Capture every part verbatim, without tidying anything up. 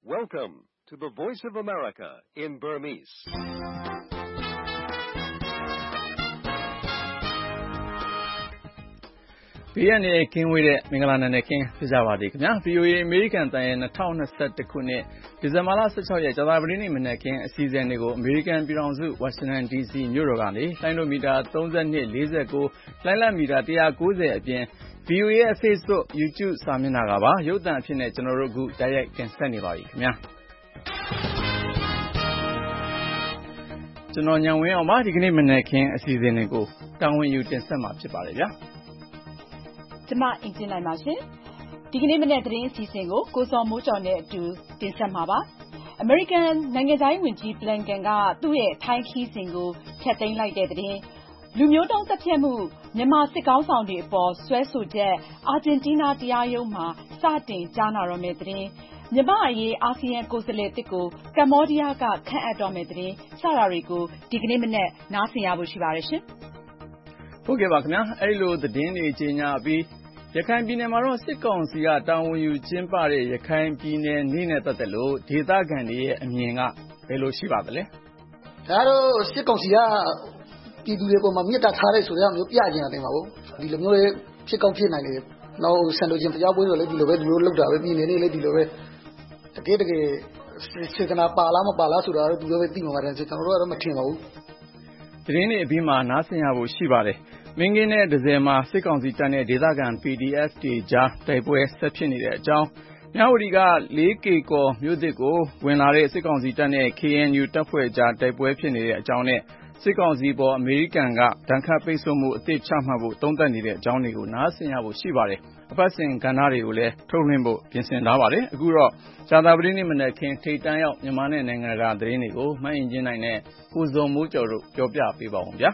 Welcome to the Voice of America in Burmese. ။ဘေးရန်ရဲ့ကင်းဝေးတဲ့မင်္ဂလာနံနက်ခင်းဖြစ်ကြပါစေခင်ဗျာ။ ဗွီအိုအေ အမေရိကန်တန်ရဲ့၂၀၂၁ခုနှစ်ဒီဇင်ဘာလ၁၆ရက်ကြာသပတေးနေ့မနက်ခင်းအစီအစဉ်တွေကိုအမေရိကန်ပြည်ထောင်စုဝါရှင်တန်ဒီစီမြို့တော်ကနေလိုင်းဒိုမီတာသုံး၂ ၄၉လိုင်းလံမီတာ၁၉၀အပြင် ဗွီအိုအေရဲ့ Facebook YouTube စာမျက်နှာကပါရုပ်သံအဖြစ်နဲ့ကျွန်တော်တို့အခုတိုက်ရိုက်တင်ဆက်နေပါပြီခင်ဗျာ။ကျွန်တော်ညံဝင်းအောင်ပါဒီကနေ့မနက်ခင်းအစီအစဉ်တွေကိုတာဝန်ယူတင်ဆက်မှာဖြစ်ပါတယ်ဗျာ။ကျမအင်ဂျင်နိုင်ပါရှင်ဒီကနေ့မနေ့သတင်းအစီအစဉ်ကိုကိုစောမိုးကျော်နဲ့အတူတင်ဆက်မှာပါအမေရိကန်နိုင်ငံသားဝန်ကြီးဘလန်ကန်ကသူ့ရဲ့ထိုင်းခီးစဉ်ကိုဖျက်သိမ်းလိုက်တဲ့သတင်းလူမျိုးတုံးတပ်ဖြတ်မှုမြန်မာစစ်ကောင်းဆောင်တွေအပေါ်ဆွဲဆိုချက်အာဂျင်တီးနားတရားရုံးမှာစတင်ကြားနာတော့မယ့်သတင်းမြန်မာအရေးအာဆီယံကိုယ်စားလှယ်တစ်ကိုကမ္ဘောဒီးယားကခန့်အပ်တော့မယ့်သတင်းစတာတွေကိုဒီကနေ့မနေ့နားဆင်ရဖို့ရှိပါတယ်ရှင်ဟုတ်ကဲ့ပါခင်ဗျာအဲ့လိုသတင်းတွေကြီးညာပြီးရခိုင်ပြည်နယ်မှာတော့စစ်ကောင်စီကတာဝန်ယူကျင်းပတဲ့ရခိုင်ပြည်နယ်နေ့နဲ့ပတ်သက်လို့ဒေသခံတွေရဲ့အမြင်ကဘယ်လိုရှိပါသလဲဒါတော့စစ်ကောင်စီကပြည်သူတွေပေါ်မှာမြစ်တာထားတဲ့ဆိုတဲ့အမျိုးပြကျင်တယ်ပါဘူးဒီလိုမျိုးလေးဖြစ်ကောင်းဖြစ်နိုင်တယ်နောက်ဆန်လိုချင်းတရားပွဲတွေလည်းဒီလိုပဲဒီလိုလောက်တာပဲပြည်နယ်နေ့လည်းဒီလိုပဲတကယ်တကယ်စေတနာပါလားမပါလားဆိုတာတော့သူတို့ပဲသိမှာပါတယ်ကျွန်တော်တို့ကတော့မထင်ပါဘူးသတင်းတွေအပြီးမှာနားဆင်ရဖို့ရှိပါတယ်မင်းကင်းတဲ့ဒဇယ်မှာစစ်ကောင်စီတပ်နဲ့ဒေသခံ ပီဒီအက်ဖ် တွေကြားတိုက်ပွဲဆက်ဖြစ်နေတဲ့အကြောင်းမြဝတီက လေးကေကော်မြို့သစ်ကိုဝင်လာတဲ့စစ်ကောင်စီတပ်နဲ့ ကေအန်ယူ တပ်ဖွဲ့ကြားတိုက်ပွဲဖြစ်နေတဲ့အကြောင်းနဲ့စစ်ကောင်စီပေါ်အမေရိကန်ကဒဏ်ခတ်ပိတ်ဆို့မှုအသစ်ချမှတ်ဖို့သုံးသပ်နေတဲ့အကြောင်းတွေကိုနားဆင်ရဖို့ရှိပါတယ်အပတ်စဉ်ကဏ္ဍတွေကိုလည်းထုတ်လွှင့်ဖို့ပြင်ဆင်ထားပါတယ်အခုတော့ဇာတာပတိနေ့မနက်ခင်းထိတ်တန်းရောက်မြန်မာနဲ့နိုင်ငံတကာသတင်းတွေကိုမှတ်အင်ချင်းနိုင်နဲ့ကိုဇော်မိုးကျော်တို့ပြောပြပေးပါဦးဗျာ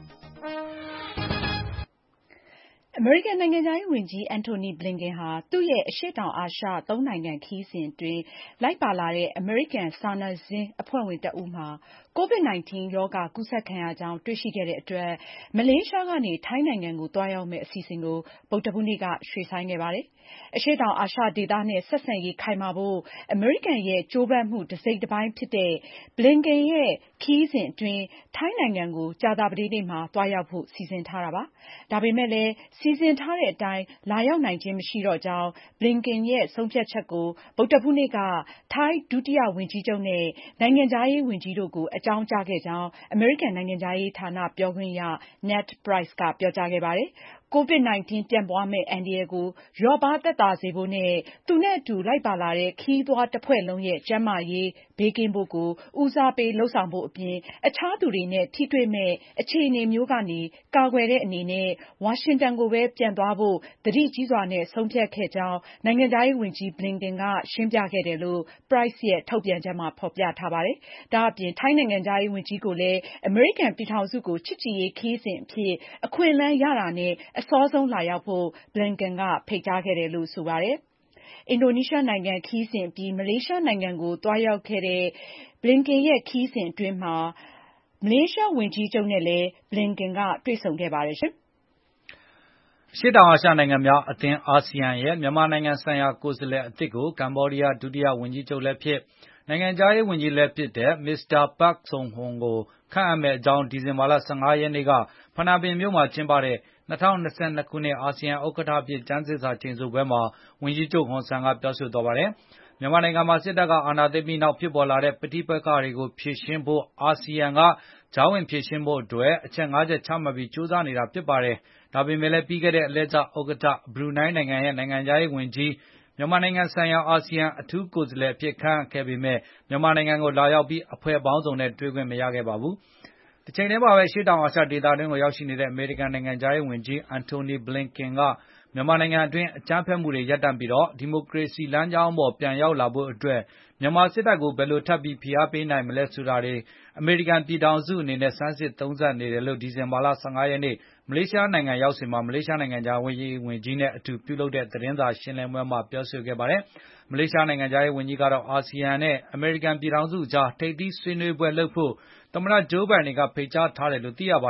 အမေရိကန်နိုင်ငံခြားရေးဝန်ကြီးအန်တိုနီဘလင်ကန်ဟာသူ့ရဲ့အရှေ့တောင်အာရှသုံးနိုင်ငံခရီးစဉ်အတွင်းလိုက်ပါလာတဲ့အမေရိကန်စာနယ်ဇင်းအဖွဲ့ဝင်တဦးမှာကိုဗစ် ၁၉ ရောဂါကူးစက်ခံရကြောင်းတွေ့ရှိခဲ့တဲ့အတွက်မလေးရှားကနေထိုင်းနိုင်ငံကိုသွားရောက်မယ့်အစီအစဉ်ကိုဗုဒ္ဓဟူးနေ့ကရွှေ့ဆိုင်းခဲ့ပါတယ်။အရှေ့တောင်အာရှဒေသနဲ့ဆက်ဆံရေးခိုင်မာဖို့အမေရိကန်ရဲ့ကြိုးပမ်းမှုတစ်စိတ်တစ်ပိုင်းဖြစ်တဲ့ဘလင်ကန်ရဲ့ခရီးစဉ်အတွင်းထိုင်းနိုင်ငံကိုကြာသပတေးနေ့မှာသွားရောက်ဖို့စီစဉ်ထားတာပါ။ဒါပေမဲ့လည်းစီစဉ်ထားတဲ့အတိုင်းလာရောက်နိုင်ခြင်းမရှိတော့ကြောင်းဘလင်ကန်ရဲ့ဆုံးဖြတ်ချက်ကိုဗုဒ္ဓဟူးနေ့ကထိုင်းဒုတိယဝန်ကြီးချုပ်နဲ့နိုင်ငံခြားရေးဝန်ကြီးတို့ကိုအကြောင်းကြားခဲ့ကြောင်းအမေရိကန်နိုင်ငံခြားရေးဌာနပြောခွင့်ရ Ned Price ကပြောကြားခဲ့ပါတယ်။ ကိုဗစ် ၁၉ ပြန့်ပွားမယ့်အန္တရာယ်ကိုလျော့ပါးသက်သာစေဖို့နဲ့သူနဲ့အတူလိုက်ပါလာတဲ့ခရီးသွားတစ်ဖွဲ့လုံးရဲ့ကျန်းမာရေးဘေးကင်းဖို့ကိုဦးစားပေးလုပ်ဆောင်ဖို့အပြင်အခြားသူတွေနဲ့ထိတွေ့မဲ့အခြေအနေမျိုးကနေကာကွယ်တဲ့အနေနဲ့ဝါရှင်တန်ကိုပဲပြန်သွားဖို့သတိကြီးစွာနဲ့ဆုံးဖြတ်ခဲ့ကြောင်းနိုင်ငံခြားရေးဝန်ကြီးဘလင်ကန်ကရှင်းပြခဲ့တယ်လို့ Price ရဲ့ထုတ်ပြန်ချက်မှာဖော်ပြထားပါတယ်။ဒါအပြင်ထိုင်းနိုင်ငံခြားရေးဝန်ကြီးကိုလည်းအမေရိကန်ပြည်ထောင်စုကိုချစ်ကြည်ရေးခရီးစဉ်အဖြစ်အခွင့်အလမ်းရတာနဲ့အစောဆုံးလာရောက်ဖို့ဘလင်ကန်ကဖိတ်ကြားခဲ့တယ်လို့ဆိုပါတယ်။အင်ဒိုနီးရှားနိုင်ငံခရီးစဉ်အပြီးမလေးရှားနိုင်ငံကိုသွားရောက်ခဲ့တဲ့ဘလင်ကန်ရဲ့ခရီးစဉ်အတွင်းမှာမလေးရှားဝန်ကြီးချုပ်နဲ့လည်းဘလင်ကန်ကတွေ့ဆုံခဲ့ပါတယ်ရှင်။ရှေ့တောင်အာရှနိုင်ငံများအသင်းအာဆီယံရဲ့မြန်မာနိုင်ငံဆိုင်ရာကိုယ်စားလှယ်အသစ်ကိုကမ္ဘောဒီးယားဒုတိယဝန်ကြီးချုပ်လည်းဖြစ်နိုင်ငံခြားရေးဝန်ကြီးလည်းဖြစ်တဲ့မစ္စတာပတ်ဆုံဟွန်ကိုခန့်အပ်မယ့်အကြောင်းဒီဇင်ဘာလ၁၅ရက်နေ့ကဖနွမ်းပင်မြို့မှာကျင်းပတဲ့၂၀၂၂ခုနှစ်အာဆီယံဥက္ကဋ္ဌအဖြစ်ကျမ်းသစ္စာကျိန်ဆိုပွဲမှာဝန်ကြီးချုပ်ဟွန်ဆန်ကပြောဆိုသွားပါတယ်။မြန်မာနိုင်ငံမှာစစ်တပ်ကအာဏာသိမ်းပြီးနောက်ဖြစ်ပေါ်လာတဲ့ပဋိပက္ခတွေကိုဖြေရှင်းဖို့အာဆီယံကကြားဝင်ဖြေရှင်းဖို့အတွက်အချက်ငါးချက်ချမှတ်ပြီးကြိုးစားနေတာဖြစ်ပါတယ်။ဒါပေမဲ့လည်းပြီးခဲ့တဲ့အလှည့်ကျဥက္ကဋ္ဌဘရူနိုင်းနိုင်ငံရဲ့နိုင်ငံခြားရေးဝန်ကြီးမြန်မာနိုင်ငံဆိုင်ရာအာဆီယံအထူးကိုယ်စားလှယ်အဖြစ်ခန့်အပ်ခဲ့ပေမဲ့မြန်မာနိုင်ငံကိုလာရောက်ပြီးအဖွဲ့ပေါင်းစုံနဲ့တွေ့ခွင့်မရခဲ့ပါဘူး။တချိန်တည်းမှာပဲရှေ့တောင်အာရှဒေသတွင်းကိုရောက်ရှိနေတဲ့အမေရိကန်နိုင်ငံခြားရေးဝန်ကြီးအန်တိုနီဘလင်ကန်ကမြန်မာနိုင်ငံအတွင်းအကြမ်းဖက်မှုတွေရပ်တန့်ပြီးဒီမိုကရေစီလမ်းကြောင်းပေါ်ပြန်ရောက်လာဖို့အတွက်မြန်မာစစ်တပ်ကိုဘယ်လိုထပ်ပြီးဖိအားပေးနိုင်မလဲဆိုတာတွေအမေရိကန်ပြည်ထောင်စုအနေနဲ့စမ်းစစ်သုံးသပ်နေတယ်လို့ဒီဇင်ဘာလ၁၅ရက်နေ့မလေးရှားနိုင်ငံရောက်စဉ်မှာမလေးရှားနိုင်ငံခြားရေးဝန်ကြီးနဲ့အတူပြုလုပ်တဲ့သတင်းစာရှင်းလင်းပွဲမှာပြောဆိုခဲ့ပါတယ်။မလေးရှားနိုင်ငံခြားရေးဝန်ကြီးကတော့အာဆီယံနဲ့အမေရိကန်ပြည်ထောင်စုကြားထိပ်သီးဆွေးနွေးပွဲလုပ်ဖို့သမ္မတဂျိုးဘိုင်ဒန်ကဖိတ်ကြားထားတယ်လို့သိရပါတယ်။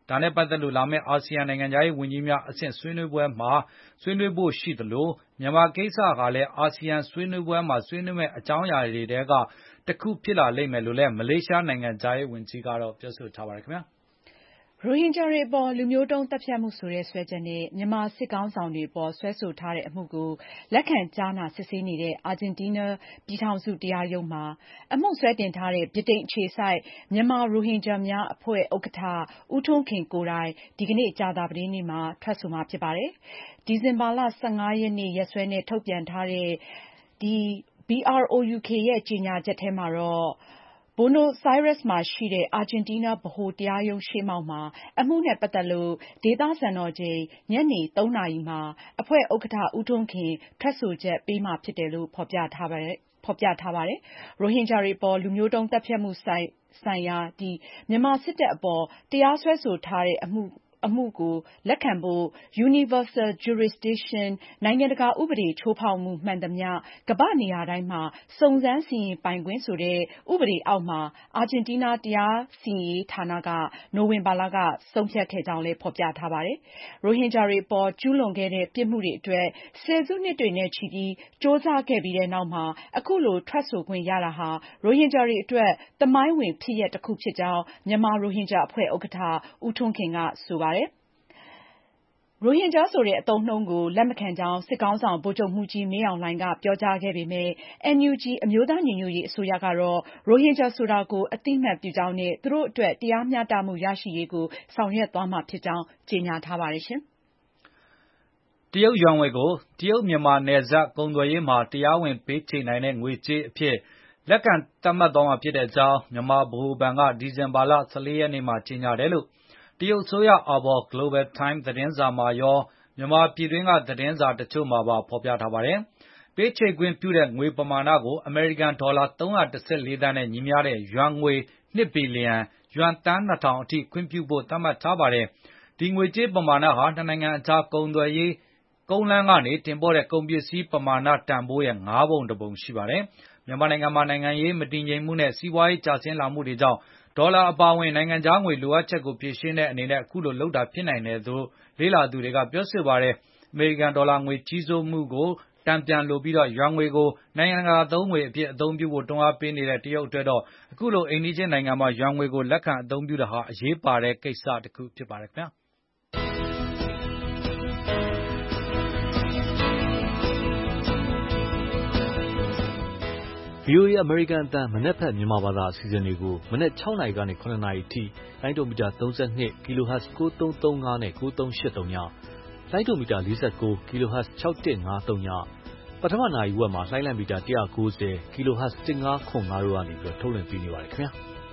ဒါနဲ့ပတ်သက်လို့လာမယ့်အာဆီယံနိုင်ငံခြားရေးဝန်ကြီးများအဆင့်ဆွေးနွေးပွဲမှာဆွေးနွေးဖို့ရှိသလိုမြန်မာကိစ္စကလည်းအာဆီယံဆွေးနွေးပွဲမှာဆွေးနွေးမယ့်အကြောင်းအရာတွေထဲကတစ်ခုဖြစ်လာလိမ့်မယ်လို့လည်းမလေးရှားနိုင်ငံခြားရေးဝန်ကြီးကတော့ပြောဆိုထားပါတယ်ခင်ဗျာရိုဟင်ဂျာတွေအပေါ်လူမျိုးတုံးသတ်ဖြတ်မှုဆိုတဲ့စွဲချက်နဲ့မြန်မာစစ်ကောင်ဆောင်တွေအပေါ်စွဲဆိုထားတဲ့အမှုကိုလက်ခံကြားနာစစ်ဆေးနေတဲ့အာဂျင်တီးနားပြည်ထောင်စုတရားရုံးမှာအမှုစွဲတင်ထားတဲ့ဗြိတိန်အခြေစိုက်မြန်မာရိုဟင်ဂျာများအဖွဲ့ဥက္ကဋ္ဌဦးထွန်းခင်ကိုယ်တိုင်ဒီကနေ့ကြာသပတေးနေ့မှာထွက်ဆိုမှာဖြစ်ပါတယ်။ဒီဇင်ဘာလ ၁၅ ရက်နေ့ရက်စွဲနဲ့ထုတ်ပြန်ထားတဲ့ဒီ ဘီ အာር အို ယူ ကေ ရဲ့ကြေညာချက်ထဲမှာတော့Buenos Aires မှာရှိတဲ့အာဂျင်တီးနားဗဟိုတရားရုံးရှေ့မှောက်မှာအမှုနဲ့ပတ်သက်လို့ဒေသစံတော်ချိန်ညနေသုံးနာရီမှာအဖွဲ့ဥက္ကဋ္ဌဦးထွန်းခင်ထွက်ဆိုချက်ပေးမှာဖြစ်တယ်လို့ဖော်ပြထားပါတယ်။ဖော်ပြထားပါတယ်။ရိုဟင်ဂျာတွေပေါ်လူမျိုးတုံးသတ်ဖြတ်မှုဆိုင်ဆိုင်ရာဒီမြန်မာစစ်တပ်အပေါ်တရားစွဲဆိုထားတဲ့အမှုအမှုကိုလက်ခံဖို့ Universal Jurisdiction နိုင်ငံတကာဥပဒေချိုးဖောက်မှုမှန်သမျှကမ္ဘာ့နေရာတိုင်းမှာစုံစမ်းစီရင်ပိုင်ခွင့်ဆိုတဲ့ဥပဒေအောက်မှာအာဂျင်တီးနားတရားစီရင်ရေးဌာနကနိုဝင်ဘာလကဆုံးဖြတ်ခဲ့ကြောင်းလည်းဖော်ပြထားပါတယ်။ရိုဟင်ဂျာတွေအပေါ်ကျူးလွန်ခဲ့တဲ့ပြစ်မှုတွေအတွက်ဆယ်စုနှစ်တွေနဲ့ချီပြီးစ조사ခဲ့ပြီးတဲ့နောက်မှာအခုလိုထွက်ဆိုခွင့်ရတာဟာရိုဟင်ဂျာတွေအတွက်သမိုင်းဝင်ဖြစ်ရပ်တစ်ခုဖြစ်ကြောင်းမြန်မာရိုဟင်ဂျာအဖွဲ့ဥက္ကဋ္ဌဦးထွန်းခင်ကဆိုပါတယ်။ရိုဟင်ဂျာဆိုတဲ့အသုံးအနှုန်းကိုလက်မခံကြောင်းစစ်ကောင်ဆောင်ဗိုလ်ချုပ်မှူးကြီးမင်းအောင်လှိုင်ကပြောကြားခဲ့ပေမဲ့ အန် ယူ ဂျီ အမျိုးသားညီညွတ်ရေးအစိုးရကတော့ရိုဟင်ဂျာဆိုတာကိုအသိအမှတ်ပြုကြောင်းနဲ့သူတို့အတွက်တရားမျှတမှုရရှိရေးကိုဆောင်ရွက်သွားမှာဖြစ်ကြောင်းကြေညာထားပါတယ်ရှင်။တရုတ်ယွမ်ငွေကိုတရုတ်မြန်မာနယ်စပ်ကုန်သွယ်ရေးမှာတရားဝင်ပေးချေနိုင်တဲ့ငွေကြေးအဖြစ်လက်ခံသတ်မှတ်သွားမှာဖြစ်တဲ့အကြောင်းမြန်မာဗဟိုဘဏ်ကဒီဇင်ဘာလ ၁၄ ရက်နေ့မှာကြေညာတယ်လို့တရုတ်အစိုးရအာဘော် Global Times သတင်းစာမှာရောမြန်မာပြည်တွင်းကသတင်းစာတချို့မှာပါဖော်ပြထားပါတယ်။ပေးချေခွင့်ပြုတဲ့ငွေပမာဏကိုအမေရိကန်ဒေါ်လာသုံးရာ၁၄သန်းနဲ့ညီမျှတဲ့ယွမ်ငွေနှစ်ဘီလီယံယွမ်သန်းနှစ်ထောင်အထိခွင့်ပြုဖို့သတ်မှတ်ထားပါတယ်။ဒီငွေကြေးပမာဏဟာနှစ်နိုင်ငံအကြားကုန်သွယ်ရေးကုန်းလမ်းကနေတင်ပို့တဲ့ကုန်ပစ္စည်းပမာဏတန်ဖိုးရဲ့ငါးပုံတစ်ပုံရှိပါတယ်။မြန်မာနိုင်ငံမှာနိုင်ငံရေးမတည်ငြိမ်မှုနဲ့စီးပွားရေးကျဆင်းလာမှုတွေကြောင့်ဒေါ်လာအပါအဝင်နိုင်ငံခြားငွေလိုအပ်ချက်ကိုဖြည့်ရှင်းတဲ့အနေနဲ့အခုလိုလုပ်တာဖြစ်နိုင်တယ်လို့လေ့လာသူတွေကပြောဆိုပါတယ်။အမေရိကန်ဒေါ်လာငွေကြီးစိုးမှုကိုတန်ပြန်လိုပြီးယွမ်ငွေကိုနိုင်ငံတကာသုံးငွေအဖြစ်အသုံးပြုဖို့တွန်းအားပေးနေတဲ့တရုတ်အတွက်တော့အခုလိုအိမ်နီးချင်းနိုင်ငံမှာယွမ်ငွေကိုလက်ခံအသုံးပြုတာဟာအရေးပါတဲ့ကိစ္စတစ်ခုဖြစ်ပါတယ်ခင်ဗျာ။ဗွီအိုအေအမေရိကန်အသံမနက်ဖြန်မြန်မာဘာသာအစီအစဉ်တွေကိုမနက်၆နာရီကနေ၇နာရီထိလိုင်းဒိုမီတာ၃၂ kHz ၉၃၃၅နဲ့၉၃၈၃ညလိုင်းဒိုမီတာ၄၉ kHz ၆၁၅၃ညပထမနာရီဝက်မှာလိုင်းလံမီတာ၁၉၀ kHz ၁၅ခွန်၅တို့ကနေပြီးထုတ်လွှင့်ပေးနေပါတယ်ခင်ဗျာ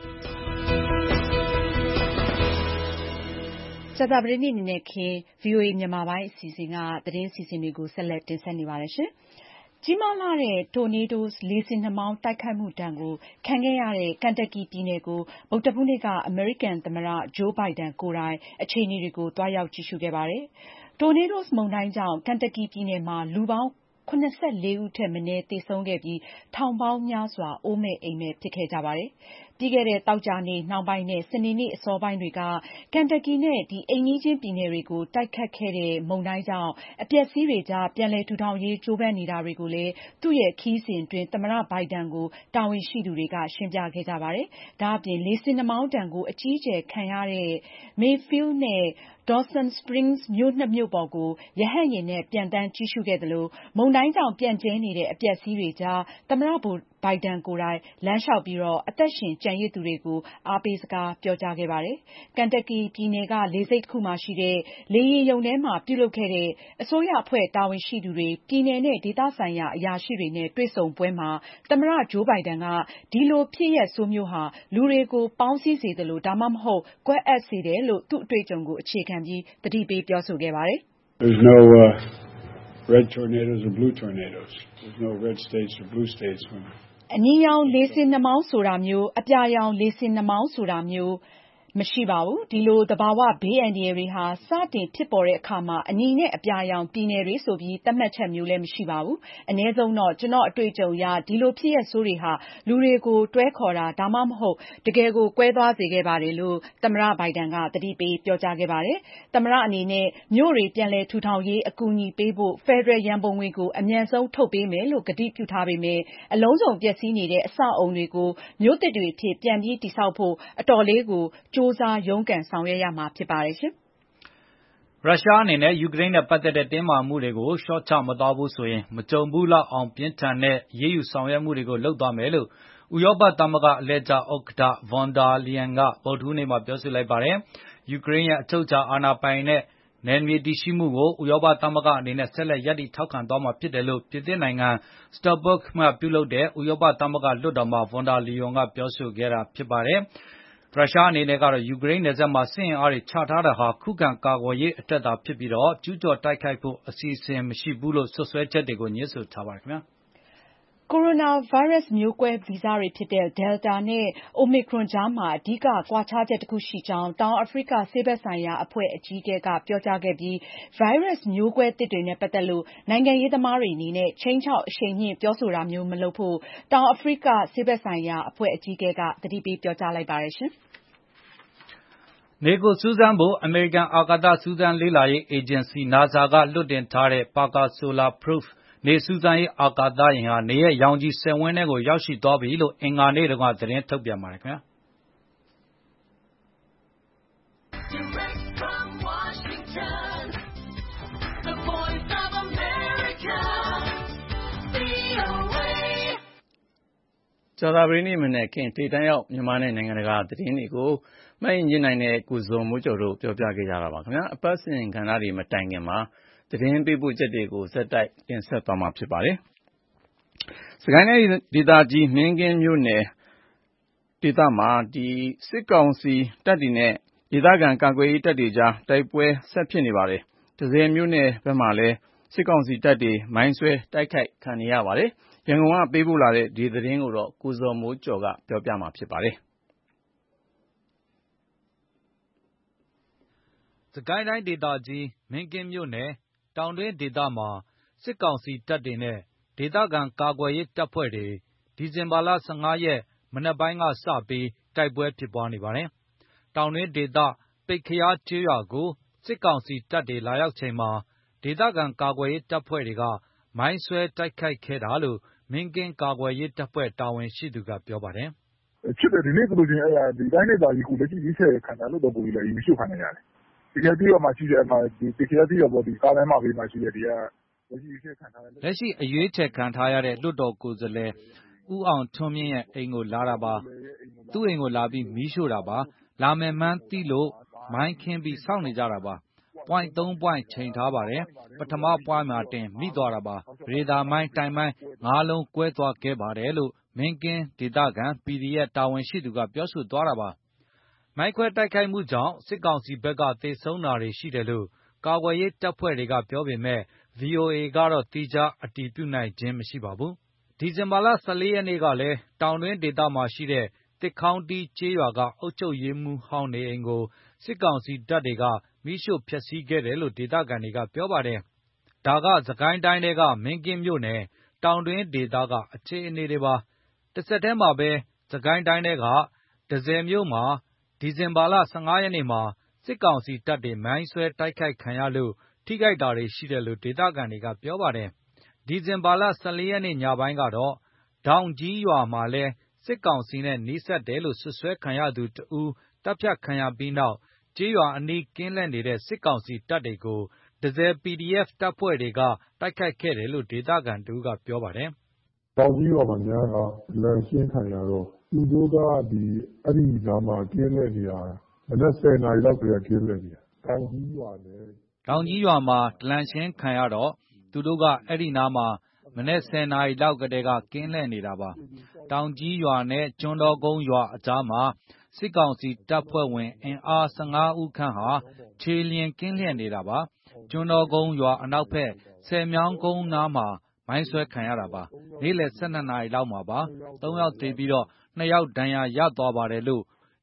ကြာသပတေးနေ့နေ့ခင်း ဗွီအိုအေမြန်မာပိုင်းအစီအစဉ်ကသတင်းအစီအစဉ်တွေကိုဆက်လက်တင်ဆက်နေပါတယ်ရှင်။ကြီးမားလှတဲ့တိုနေးတိုးလေဆင်နှာမောင်းတိုက်ခတ်မှုဒဏ်ကိုခံခဲ့ရတဲ့ကန်တက်ကီပြည်နယ်ကိုဗုဒ္ဓဟူးနေ့ကအမေရိကန်သမ္မတဂျိုးဘိုင်ဒန်ကိုယ်တိုင်အခြေအနေတွေကိုသွားရောက်ကြည့်ရှုခဲ့ပါတယ်။တိုနေးတိုးမုန်တိုင်းကြောင့်ကန်တက်ကီပြည်နယ်မှာလူပေါင်း၇၄ဦးထက်မနည်းသေဆုံးခဲ့ပြီးထောင်ပေါင်းများစွာအိုးမဲ့အိမ်မဲ့ဖြစ်ခဲ့ကြပါတယ်။ပြီးခဲ့တဲ့သောကြာနေ့နှောင်းပိုင်းနဲ့စနေနေ့အစောပိုင်းတွေကကန်တက်ကီနဲ့ဒီအိမ်နီးချင်းပြည်နယ်တွေကိုတိုက်ခတ်ခဲ့တဲ့မုန်တိုင်းကြောင့်အပျက်စီးတွေကြားပြန်လည်ထူထောင်ရေးကြိုးပမ်းနေတာတွေကိုလည်းသူ့ရဲ့ခီးစဉ်အတွင်းသမ္မတဘိုင်ဒန်ကိုတာဝန်ရှိသူတွေကရှင်းပြခဲ့ကြပါတယ်။ဒါအပြင်လေဆင်နှာမောင်းဒဏ်ကိုအကြီးအကျယ်ခံရတဲ့ Mayfield နဲ့Dawson Springs မြို့နှစ်မြို့ပေါ်ကိုရဟတ်ယာဉ်နဲ့ပျံသန်းကြည့်ရှုခဲ့သလိုမုန်တိုင်းကြောင့်ပြန့်ကျဲနေတဲ့အပျက်အစီးတွေကြားသမ္မတဘိုင်ဒန်ကိုယ်တိုင်လမ်းလျှောက်ပြီးအသက်ရှင်ကျန်ရစ်သူတွေကိုအားပေးစကားပြောကြားခဲ့ပါတယ်။ကန်တက်ကီပြည်နယ်ကလေဆိပ်တစ်ခုမှာရှိတဲ့လေယာဉ်ရုံထဲမှာပြုလုပ်ခဲ့တဲ့အစိုးရအဖွဲ့တာဝန်ရှိသူတွေပြည်နယ်နဲ့ဒေသဆိုင်ရာအရာရှိတွေနဲ့တွေ့ဆုံပွဲမှာသမ္မတဂျိုးဘိုင်ဒန်ကဒီလိုဖြစ်ရပ်ဆိုးမျိုးဟာလူတွေကိုပေါင်းစည်းစေသလိုဒါမှမဟုတ်ကွဲအက်စေတယ်လို့သူ့အတွေ့အကြုံကိုအခြေခံပြီးသတိပေးပြောဆိုခဲ့ပါတယ်။ There's no uh, red tornadoes or blue tornadoes. There's no red states or blue states. အနီရောင်လေဆင်နှာမောင်းဆိုတာမျိုးအပြာရောင်လေဆင်နှာမောင်းဆိုတာမျိုးမရှိပါဘူး။ဒီလိုသဘာဝဘေးအန္တရာယ်တွေဟာစတင်ဖြစ်ပေါ်တဲ့အခါမှာအနီနဲ့အပြာရောင်ပြည်နယ်တွေဆိုပြီးသတ်မှတ်ချက်မျိုးလည်းမရှိပါဘူး။အနည်းဆုံးတော့ကျွန်တော်အတွေ့အကြုံအရဒီလိုဖြစ်ရပ်ဆိုးတွေဟာလူတွေကိုတွဲခေါ်တာဒါမှမဟုတ်တကယ်ကိုကွဲသွားစေခဲ့ပါတယ်လို့သမ္မတဘိုင်ဒန်ကသတိပေးပြောကြားခဲ့ပါတယ်။သမ္မတအနေနဲ့မြို့တွေပြန်လည်ထူထောင်ရေးအကူအညီပေးဖို့ဖက်ဒရယ်ရန်ပုံငွေကိုအမြန်ဆုံးထုတ်ပေးမယ်လို့ကတိပြုထားပေမယ့်အလုံးစုံပျက်စီးနေတဲ့အဆောက်အအုံတွေကိုမြို့သစ်တွေဖြစ်ပြန်ပြီးတည်ဆောက်ဖို့အတော်လေးကိုကြိုးစားရုန်းကန်ဆောင်ရွက်ရမှာဖြစ်ပါတယ်ရှင်။ရုရှားအနေနဲ့ယူကရိန်းနဲ့ပတ်သက်တဲ့တင်းမာမှုတွေကိုရှော့ချမသွားဘူးဆိုရင်မကြုံဘူးလောက်အောင်ပြင်းထန်တဲ့ရေးယူဆောင်ရွက်မှုတွေကိုလုပ်သွားမယ်လို့ဥရောပသမဂ္ဂအလှည့်ကျဥက္ကဋ္ဌဗွန်ဒါလီယန်ကဗုဒ္ဓဟူးနေ့မှာပြောဆိုလိုက်ပါတယ်။ယူကရိန်းရဲ့အချုပ်အခြာအာဏာပိုင်တဲ့နယ်မြေတည်ရှိမှုကိုဥရောပသမဂ္ဂအနေနဲ့ဆက်လက်ရပ်တည်ထောက်ခံသွားမှာဖြစ်တယ်လို့ပြင်သစ်နိုင်ငံစတော့ဘော့ဂ်မှာပြုလုပ်တဲ့ဥရောပသမဂ္ဂလွှတ်တော်မှာဗွန်ဒါလီယန်ကပြောဆိုခဲ့တာဖြစ်ပါတယ်။ရုရှားအနေနဲ့ကတော့ယူကရိန်းနယ်စပ်မှာစစ်အင်အားတွေချထားတာဟာခုခံကာကွယ်ရေးအတွက်သာဖြစ်ပြီးတော့ကျူးကျော်တိုက်ခိုက်ဖို့အစီအစဉ်မရှိဘူးလို့စွပ်စွဲချက်တွေကိုညှင်းဆိုထားပါတယ်ခင်ဗျာ။ကိုရိုနာဗိုင်းရပ်စ်မျိုးကွဲဗီဇတွေဖြစ်တဲ့ Delta နဲ့ Omicron ကြားမှာအဓိကကွာခြားချက်တစ်ခုရှိကြောင်းတောင်အာဖရိကဆေးဘက်ဆိုင်ရာအဖွဲ့အကြီးအကဲကပြောကြားခဲ့ပြီးဗိုင်းရပ်စ်မျိုးကွဲသစ်တွေနဲ့ပတ်သက်လို့နိုင်ငံရေးသမားတွေအနေနဲ့ခြိမ်းခြောက်အရှိန်မြှင့်ပြောဆိုတာမျိုးမလုပ်ဖို့တောင်အာဖရိကဆေးဘက်ဆိုင်ရာအဖွဲ့အကြီးအကဲကသတိပေးပြောကြားလိုက်ပါတယ်ရှင်။နေကိုစူးစမ်းဖို့အမေရိကန်အာကာသစူးစမ်းလေ့လာရေးအေဂျင်စီ NASA ကလွှတ်တင်ထားတဲ့ Parker Solar Probe နေစူးစမ်းရေးအာကာသယာဉ်ဟာနေရဲ့ရောင်ခြည်စက်ဝန်းထဲကိုရောက်ရှိသွားပြီလို့အင်္ဂါနေ့တုန်းကသတင်းထုတ်ပြန်ပါတယ်ခင်ဗျာ။ကြာသပတေးနေ့မနက်ခင်းဒေသရောက်မြန်မာနဲ့နိုင်ငံတကာသတင်းတွေကိုမှတ်ရင်ကျင်းနိုင်တဲ့ကိုဇော်မိုးကျော်တို့ပြောပြခဲ့ကြတာပါခင်ဗျာအပတ်စဉ်ကဏ္ဍတွေမတိုင်ခင်မှာသတင်းပေးပို့ချက်တွေကိုဇက်တိုက်တင်ဆက်သွားမှာဖြစ်ပါတယ်။စကိုင်းတိုင်းဒေသကြီးမင်းကင်းမြို့နယ်ဒေသမှာဒီစစ်ကောင်စီတပ်တွေနဲ့ဒေသခံကာကွယ်ရေးတပ်တွေကြားတိုက်ပွဲဆက်ဖြစ်နေပါတယ်။ဒဇယ်မြို့နယ်ဘက်မှာလည်းစစ်ကောင်စီတပ်တွေမိုင်းဆွဲတိုက်ခိုက်ခံနေရပါတယ်။ရန်ကုန်ကပေးပို့လာတဲ့ဒီသတင်းကိုတော့ကိုဇော်မိုးကျော်ကပြောပြမှာဖြစ်ပါတယ်။စကိုင်းတိုင်းဒေသကြီးမင်းကင်းမြို့နယ်တောင်တွင်းဒေသမှာစစ်ကောင်စီတပ်တွေနဲ့ဒေသခံကာကွယ်ရေးတပ်ဖွဲ့တွေဒီဇင်ဘာလ၁၅ရက်မနက်ပိုင်းကစပြီးတိုက်ပွဲဖြစ်ပွားနေပါတယ်။တောင်တွင်းဒေသပိတ်ခရားကျေးရွာကိုစစ်ကောင်စီတပ်တွေလာရောက်ချိန်မှာဒေသခံကာကွယ်ရေးတပ်ဖွဲ့တွေကမိုင်းဆွဲတိုက်ခိုက်ခဲ့တာလို့မင်းကင်းကာကွယ်ရေးတပ်ဖွဲ့တာဝန်ရှိသူကပြောပါတယ်။ဖြစ်တယ်ဒီနေ့ဆိုလို့ချင်းအဲ့ဒါဒီတိုင်းဒေသကြီးကိုလက်ရှိရွေးချယ်ခံတာလို့တော့ပုံပြီးလည်းမရှိခံနိုင်ရတယ်။ဒီကတိရောမှာရှိတဲ့အဲ့မှာဒီတကယ်တိရောပေါ့ဒီကားလမ်းမှာဘေးမှာရှိတဲ့ဒီကလက်ရှိရွေးချယ်ခံထားတဲ့လက်ရှိအရွေးချယ်ခံထားရတဲ့လွှတ်တော်ကိုယ်စားလှယ်ဦးအောင်ထွန်းမြင့်ရဲ့အိမ်ကိုလာတာပါသူ့အိမ်ကိုလာပြီးမီးရှို့တာပါလာမယ်မှန်းသိလို့မိုင်းခင်းပြီးစောင့်နေကြတာပါပွိုင့်သုံးပွိုင့်ချိန်ထားပါတယ်ပထမပွိုင့်မှာတင်မိသွားတာပါရေဒါမိုင်းတိုင်မိုင်းငါးလုံးကွဲသွားခဲ့ပါတယ်လို့မင်းကင်းဒေသခံ ပီ ဒီ အက်ဖ် တာဝန်ရှိသူကပြောဆိုသွားတာပါမိုင်းခွဲတိုက်ခိုက်မှုကြောင့်စစ်ကောင်စီဘက်ကသေဆုံးတာတွေရှိတယ်လို့ကာကွယ်ရေးတပ်ဖွဲ့တွေကပြောပေမဲ့ ဗွီအိုအေ ကတော့သီးခြားအတည်ပြုနိုင်ခြင်းမရှိပါဘူးဒီဇင်ဘာလ၁၄ရက်နေ့ကလည်းတောင်တွင်းဒေသမှာရှိတဲ့တစ်ခေါင်းတီးကျေးရွာကအုပ်ချုပ်ရေးမှူးဟောင်းနေအိမ်ကိုစစ်ကောင်စီတပ်တွေကမီးရှို့ဖျက်ဆီးခဲ့တယ်လို့ဒေသခံတွေကပြောပါတယ်ဒါကစကိုင်းတိုင်းထဲကမင်းကင်းမြို့နယ်တောင်တွင်းဒေသကအခြေအနေတွေပါတဆက်တည်းမှာပဲစကိုင်းတိုင်းထဲကဒဇယ်မြို့မှာဒီဇင်ဘာလ၁၅ရက်နေ့မှာစစ်ကောင်စီတပ်တွေမိုင်းဆွဲတိုက်ခိုက်ခံရလို့ထိခိုက်တာတွေရှိတယ်လို့ဒေသခံတွေကပြောပါတယ်ဒီဇင်ဘာလ၁၄ရက်နေ့ညပိုင်းကတော့ဒေါင်ကြီးရွာမှာလည်းစစ်ကောင်စီနဲ့နီးစပ်တယ်လို့စွပ်စွဲခံရသူတဦးတပ်ဖြတ်ခံရပြီးနောက်ကျေးရွာအနီးကင်းလှည့်နေတဲ့စစ်ကောင်စီတပ်တွေကိုဒဇယ် ပီ ဒီ အက်ဖ် တပ်ဖွဲ့တွေကတိုက်ခိုက်ခဲ့တယ်လို့ဒေသခံတဦးကပြောပါတယ်။တောင်ကြီးရွာမှာညကလမ်းရှင်းခံရတော့သူတို့ကဒီအဲ့ဒီနားမှာကင်းလှည့်နေတာမနက်၁၀နာရီလောက်ကကင်းလှည့်နေတာတောင်ကြီးရွာနဲ့တောင်ကြီးရွာမှာဒလန်ရှင်းခံရတော့သူတို့ကအဲ့ဒီနားမှာမနက်၁၀နာရီလောက်ကတည်းကကင်းလှည့်နေတာပါတောင်ကြီးရွာနဲ့ကျွန်းတော်ကုန်းရွာအကြားမှာစစ်ကောင်စီတပ်ဖွဲ့ဝင်အင်အား၁၅ဦးခန့်ဟာခြေလျင်ကင်းလှည့်နေတာပါကျွန်းတော်ကုန်းရွာအနောက်ဘက်ဆယ်မြောင်းကုန်းနားမှာမိုင်းဆွဲခံရတာပါနေ့လယ်၁၂နာရီလောက်မှာပါသုံးယောက်သေပြီးတော့နှစ်ယောက်ဒဏ်ရာရသွားပါတယ်လို့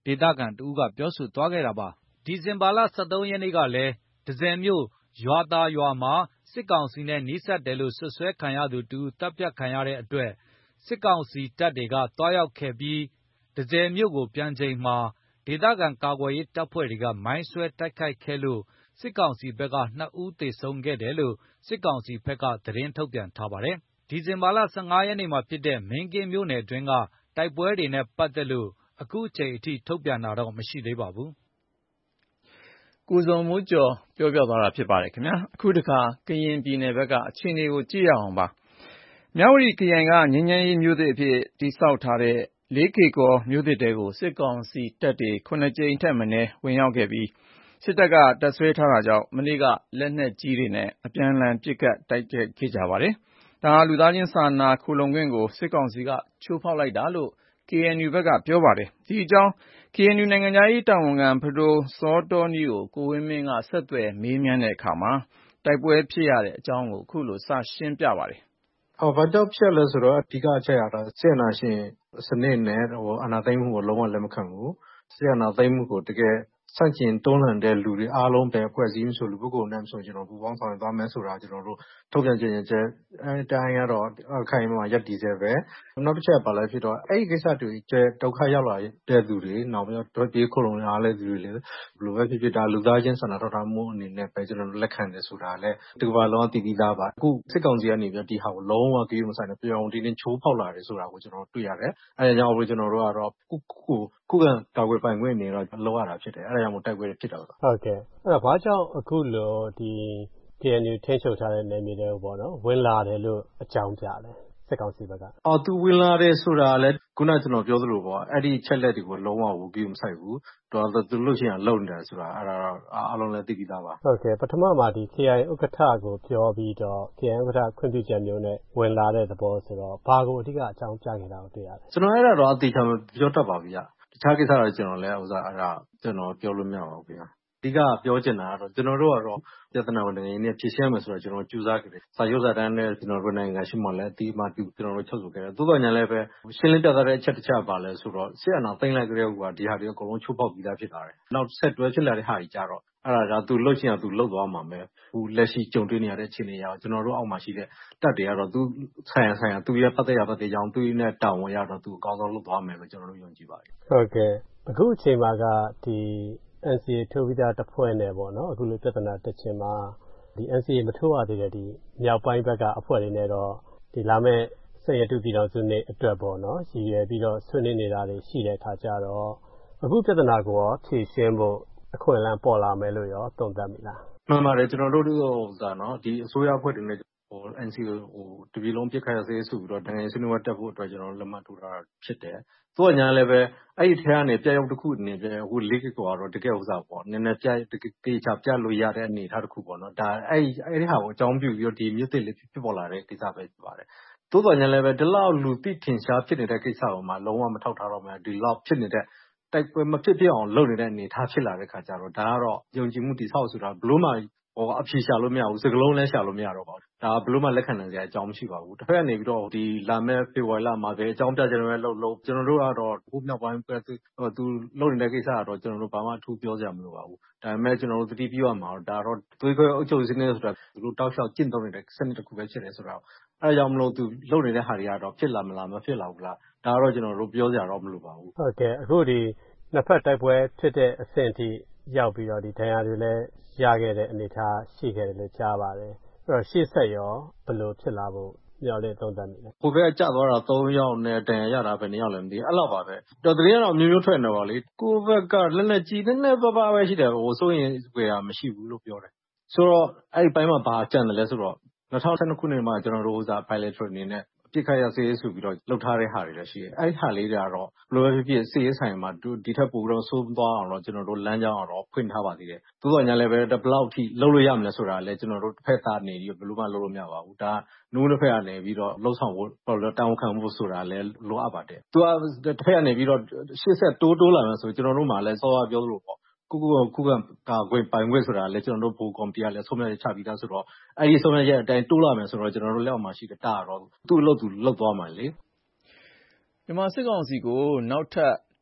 ဒေသခံတဦးကပြောဆိုသွားခဲ့တာပါ။ ဒီဇင်ဘာလ ၁၃ ရက်နေ့ကလည်း တန့်ဆည်မြို့ ရွာသာရွာမှာ စစ်ကောင်စီနဲ့နီးစပ်တယ်လို့စွပ်စွဲခံရသူတဦးသတ်ဖြတ်ခံရတဲ့အတွက် စစ်ကောင်စီတပ်တွေကသွားရောက်ခဲ့ပြီး တန့်ဆည်မြို့ကိုပြန်ချိန်မှာ ဒေသခံကာကွယ်ရေးတပ်ဖွဲ့တွေက မိုင်းဆွဲတိုက်ခိုက်ခဲ့လို့ စစ်ကောင်စီဘက်က နှစ်ဦးသေဆုံးခဲ့တယ်လို့ စစ်ကောင်စီဘက်ကသတင်းထုတ်ပြန်ထားပါတယ်။ ဒီဇင်ဘာလ ၁၅ ရက်နေ့မှာဖြစ်တဲ့ မင်းကင်းမြို့နယ်အတွင်းက တိုက်ပွဲတွေနဲ့ပတ်သက်လို့ အခုချိန်အထိထုတ်ပြန်တာတော့မရှိသေးပါဘူး။ ကိုဇော်မိုးကျော်ပြောပြသွားတာပါ။ အခုတခါ ကရင်ပြည်နယ်ဘက်ကအခြေအနေကိုကြည့်ရအောင်ပါ။ မြဝတီခရိုင်က ငြိမ်းချမ်းရေးမြို့သစ်အဖြစ်တည်ဆောက်ထားတဲ့ လေးကေ့ကော်မြို့သစ်ထဲကို စစ်ကောင်စီတပ်တွေ ၇ ကြိမ်ထက်မနည်းဝင်ရောက်ခဲ့ပြီး စစ်တပ်ကတပ်စွဲထားတာကြောင့် မနေ့က လက်နက်ကြီးတွေနဲ့ အပြန်အလှန်ပစ်ခတ်တိုက်ခိုက်ခဲ့ကြပါတယ်။ ဒါဟာ လူသားချင်းစာနာခိုလှုံခွင့်ကို စစ်ကောင်စီက ချိုးဖောက်လိုက်တာလို့ ကေအန်ယူဘက်ကပြောပါတယ်။ ဒီအကြောင်း ကေအန်ယူနိုင်ငံခြားရေးတာဝန်ခံ ပဒိုစောတောနီးကို ကိုဝင်းမင်းက ဆက်သွယ်မေးမြန်းတဲ့အခါ တိုက်ပွဲဖြစ်ရတဲ့အကြောင်းကို ခုလိုစရှင်းပြပါတယ်။ “ဘာကြောင့်ဖြစ်ရလဲဆိုတော့ အဓိကအချက်ကတော့ စစ်အာဏာရှင်စနစ်နဲ့အာဏာသိမ်းမှုကိုလုံးဝလက်မခံဘူး။ စစ်အာဏာသိမ်းမှုကိုတကယ်ဆန့်ကျင်တွန်းလှန်တဲ့လူတွေအားလုံးဘယ်အဖွဲ့အစည်းမဆိုလူပုဂ္ဂိုလ်တိုင်းမဆို ကျနော်တို့ပူးပေါင်းဆောင်ရွက်သွားမယ်ဆိုတာ ကျနော်တို့ထုတ်ပြန်ကြေညာချက်အတိုင်းကတော့အခိုင်အမာရပ်တည်ဆဲပဲ။ နောက်တချက်ကဘာလဲဖြစ်တော့ အဲဒီကိစ္စတွေအတွက်ဒုက္ခရောက်လာတဲ့သူတွေ နောက်ပြီးတော့ထွက်ပြေးခိုလှုံလာတဲ့သူတွေလည်း ဘယ်လိုပဲဖြစ်ဖြစ်ဒါလူသားချင်းစာနာထောက်ထားမှုအနေနဲ့ပဲ ကျနော်တို့လက်ခံတယ်ဆိုတာလည်းတကမ္ဘာလုံးကသိပြီးသားပါ။ အခုစစ်ကောင်စီကနေပြီးတော့ဒီဟာကိုလုံးဝဂရုမစိုက်နဲ့ ပြောင်ပြောင်တင်းတင်းချိုးဖောက်လာတယ်ဆိုတာကို ကျနော်တို့တွေ့ရတယ်။ အဲဒါကြောင့်မို့ကျနော်တို့ကတော့ကိုယ့်ကိုယ်ခုခံကာကွယ်ပိုင်ခွင့်အနေနဲ့လုပ်ရတာဖြစ်တယ်။ အဲဒါကြောင့်မို့တိုက်ပွဲတွေဖြစ်တာပါ။ဟုတ်ကဲ့အဲ့တော့ဘာကြောင့်အခုလိုဒီ ကေအန်ယူထိန်းချုပ်ထားတဲ့နယ်မြေတွေကိုပေါ့နော်ဝင်လာတယ်လို့အကြောင်းပြလဲစစ်ကောင်စီဘက်က။အော်သူဝင်လာတယ်ဆိုတာလည်းခုနကကျနော်ပြောသလိုပေါ့အဲ့ဒီအချက်လက်တွေကိုလုံးဝကိုဂရုမစိုက်ဘူး။သူလုပ်ချင်တာလုပ်နေတာဆိုတာအဲ့ဒါတော့အားလုံးလည်းသိပြီးသားပါ။ဟုတ်ကဲ့ပထမမှာဒီ ကေအိုင်အေ ဥက္ကဋ္ဌကိုပြောပြီးတော့ ကေအိုင်အေ ဥက္ကဋ္ဌခွင့်ပြုချက်မျိုးနဲ့ဝင်လာတဲ့သဘောဆိုတော့ဘာကိုအဓိကအကြောင်းပြခဲ့တာကိုတွေ့ရလဲ။ကျွန်တော်အဲ့ဒါတော့အသေးချာမပြောတတ်ပါဘူးဗျ။တခြားကိစ္စတော့ကျွန်တော်လည်းဥစားအဲ့ဒါကျွန်တော်ပြောလို့မရပါဘူးဗျာ။အဓိကပြောချင်တာကတော့ကျွန်တော်တို့ကတော့ပြဿနာကိုနိုင်ငံရေးနဲ့ဖြေရှင်းရမယ်ဆိုတာကျွန်တော်ကြိုးစားခဲ့တယ်။စာချုပ်စာတမ်းနဲ့ကျွန်တော်တို့နိုင်ငံရှိမှလည်းအတိအမှပြုကျွန်တော်တို့ချုပ်ဆိုခဲ့တယ်။သို့တော်ညာလည်းပဲရှင်းလင်းပြသတဲ့အချက်တစ်ချက်ပါလဲဆိုတော့စစ်အာဏာသိမ်းလိုက်ကြတဲ့ဟိုကဒီဟာတွေအကုန်လုံးချိုးဖောက်ပြီးသားဖြစ်လာတယ်။နောက်ဆက်တွဲဖြစ်လာတဲ့ဟာတွေကြတော့အဲ့ဒါကသူလှုပ်ချင်တာသူလှုပ်သွားမှာပဲ။ဟိုလက်ရှိကြုံတွေ့နေရတဲ့အခြေအနေအရကျွန်တော်တို့အောက်မှာရှိတဲ့တပ်တွေကတော့သူဆိုင်ရာဆိုင်ရာသူရဲ့ပတ်သက်ရာပတ်သက်ကြောင်းသူနဲ့တာဝန်ရတော့သူအကောင်းဆုံးလုပ်သွားမယ်လို့ကျွန်တော်တို့ယုံကြည်ပါတယ်။ဟုတ်ကဲ့အခုအချိန်မှာကဒီ အန်စီအေ ထိုးပြီးသားတစ်ဖွဲ့နဲ့ပေါ့နော်အခုလိုပြဿနာတက်ခြင်းမှာဒီ အန်စီအေ မထိုးရသေးတဲ့ဒီမြောက်ပိုင်းဘက်ကအဖွဲ့တွေနဲ့တော့ဒီလာမဲ့စိတ်ရတုပြည်တော်စုနေ့အတွက်ပေါ့နော်ရည်ရွယ်ပြီးတော့ဆွေးနွေးနေတာတွေရှိတဲ့အခါကျတော့အခုပြဿနာကိုရောဖြေရှင်းဖို့အခွင့်အလမ်းပေါ်လာမယ်လို့ရောသုံးသပ်မိလားမှန်ပါတယ်ကျွန်တော်တို့ဟိုစာနော်ဒီအစိုးရအဖွဲ့တွေနဲ့ဟို အန်စီအေ ဟိုတပြည်လုံးပြစ်ခတ်ရစေးဆိုပြီးတော့နိုင်ငံဆွေးနွေးပွဲတက်ဖို့အတွက်ကျွန်တော်တို့လက်မှတ်ထိုးထားတာဖြစ်တယ်။သို့ညာလည်းပဲအဲ့ဒီထဲကနေပြရုပ်တစ်ခုအနေနဲ့ဟိုလေးကကတော့တကယ်ဥစားပေါ့နည်းနည်းပြတေချာပြလို့ရတဲ့အနေအထားတစ်ခုပေါ့နော်ဒါအဲ့အဲ့ဒီဟာကိုအကြောင်းပြုပြီးတော့ဒီမြို့သစ်လေးဖြစ်ပေါ်လာတဲ့ကိစ္စပဲဖြစ်ပါတယ်။သို့တော်ညာလည်းပဲဒီလောက်လူသိထင်ရှားဖြစ်နေတဲ့ကိစ္စကိုမှလုံးဝမထောက်ထားတော့မှဒီလောက်ဖြစ်နေတဲ့တိုက်ပွဲမဖြစ်ဖြစ်အောင်လုပ်နေတဲ့အနေအထားဖြစ်လာတဲ့ခါကျတော့ဒါကတော့ယုံကြည်မှုတိဆောက်ဆိုတာဘလို့မှဟိုအဖြေရှာလို့မရဘူးစကလုံးလည်းရှာလို့မရတော့ပါဘူးဒါဘလို့မှလက်ခံနိုင်စရာအကြောင်းမရှိပါဘူးတစ်ဖက်ကနေပြီးတော့ဒီလာမဲ့ဖေဖော်ဝါရီလမှာပဲအကြောင်းပြချက်တွေလှုပ်လှုပ်ကျွန်တော်တို့ကတော့ခုမြောက်ပိုင်းပဲသူလုပ်နေတဲ့ကိစ္စကတော့ကျွန်တော်တို့ဘာမှအထူးပြောစရာမလိုပါဘူးဒါပေမဲ့ကျွန်တော်တို့သတိပြုရမှာတော့ဒါတော့သွေးခွဲအုပ်ချုပ်စနစ်ဆိုတာသူတို့တောက်လျှောက်ကျင့်သုံးနေတဲ့စနစ်တစ်ခုပဲဖြစ်တယ်ဆိုတော့အဲဒါကြောင့်မလို့သူလုပ်နေတဲ့ဟာတွေကတော့ဖြစ်လာမလားမဖြစ်လာဘူးလားဒါကတော့ကျွန်တော်တို့ပြောစရာတော့မလိုပါဘူးဟုတ်ကဲ့အခုဒီနှစ်ဖက်တိုက်ပွဲဖြစ်တဲ့အဆင့်အထိရောက်ပြီးတော့ဒီဒဏ်ရာတွေလည်းရခဲ့တဲ့အနေအထားရှိခဲ့တယ်လို့ကြားပါတယ်အဲ့တော့ရှေ့ဆက်ရောဘယ်လိုဖြစ်လာဖို့မျှော်လင့်သုံးသပ်မိလဲဟိုဘက်ကကြာသွားတာသုံးယောက်နဲ့ဒဏ်ရာရတာပဲနှစ်ယောက်လည်းမသိဘူးအဲ့လောက်ပါပဲတော်တကယ်တော့မျိုးမျိုးထွက်နေပါလေကိုယ့်ဘက်ကလက်လက်ကြီးနည်းနည်းပါးပါးပဲရှိတယ်ဟိုစိုးရင်ွယ်တာမရှိဘူးလို့ပြောတယ်ဆိုတော့အဲ့ဒီပိုင်းမှာဘာကြံတယ်လဲဆိုတော့၂၀၁၂ခုနှစ်မှာကျွန်တော်တို့ဥစား bilateral အနေနဲ့ပြစ်ခတ်ရစေးဆိုပြီးတော့လှုပ်ထားတဲ့ဟာတွေလည်းရှိတယ်အဲ့ဒီဟာလေးတွေကတော့ဘယ်လိုပဲဖြစ်ဖြစ်စစ်ရေးဆိုင်မှာဒီထက်ပိုပြီးတော့ဆိုးသွားအောင်တော့ကျွန်တော်တို့လမ်းကြောင်းအောင်ဖွင့်ထားပါသေးတယ်သို့တော်ညာလည်းပဲဘယ်လောက်ထိလှုပ်လို့ရမလဲဆိုတာလည်းကျွန်တော်တို့တစ်ဖက်သားနေပြီးဘယ်လိုမှလုပ်လို့မရပါဘူးဒါနူးတစ်ဖက်ကနေပြီးတော့လှုပ်ဆောင်ဖို့တောင်းခံဖို့ဆိုတာလည်းလိုအပ်ပါတယ်သူကတစ်ဖက်ကနေပြီးတော့ရှေ့ဆက်တိုးတိုးလာမယ်ဆိုကျွန်တော်တို့မှလည်းစောစောပြောသလိုပေါ့ခုခုခုကကာကွယ်ပိုင်ခွင့်ဆိုတာလည်းကျွန်တော်တို့ဘူကော်မတီကလည်းဆုံးဖြတ်ချပြီးသားဆိုတော့အဲ့ဒီဆုံးဖြတ်ချက်အတိုင်းတိုးလာမယ်ဆိုတော့ကျွန်တော်တို့လက်အောက်မှာရှိတဲ့တာကတော့သူ့အလုပ်သူလုပ်သွားမှာလေမြန်မာစစ်ကောင်စီကိုနောက်ထပ်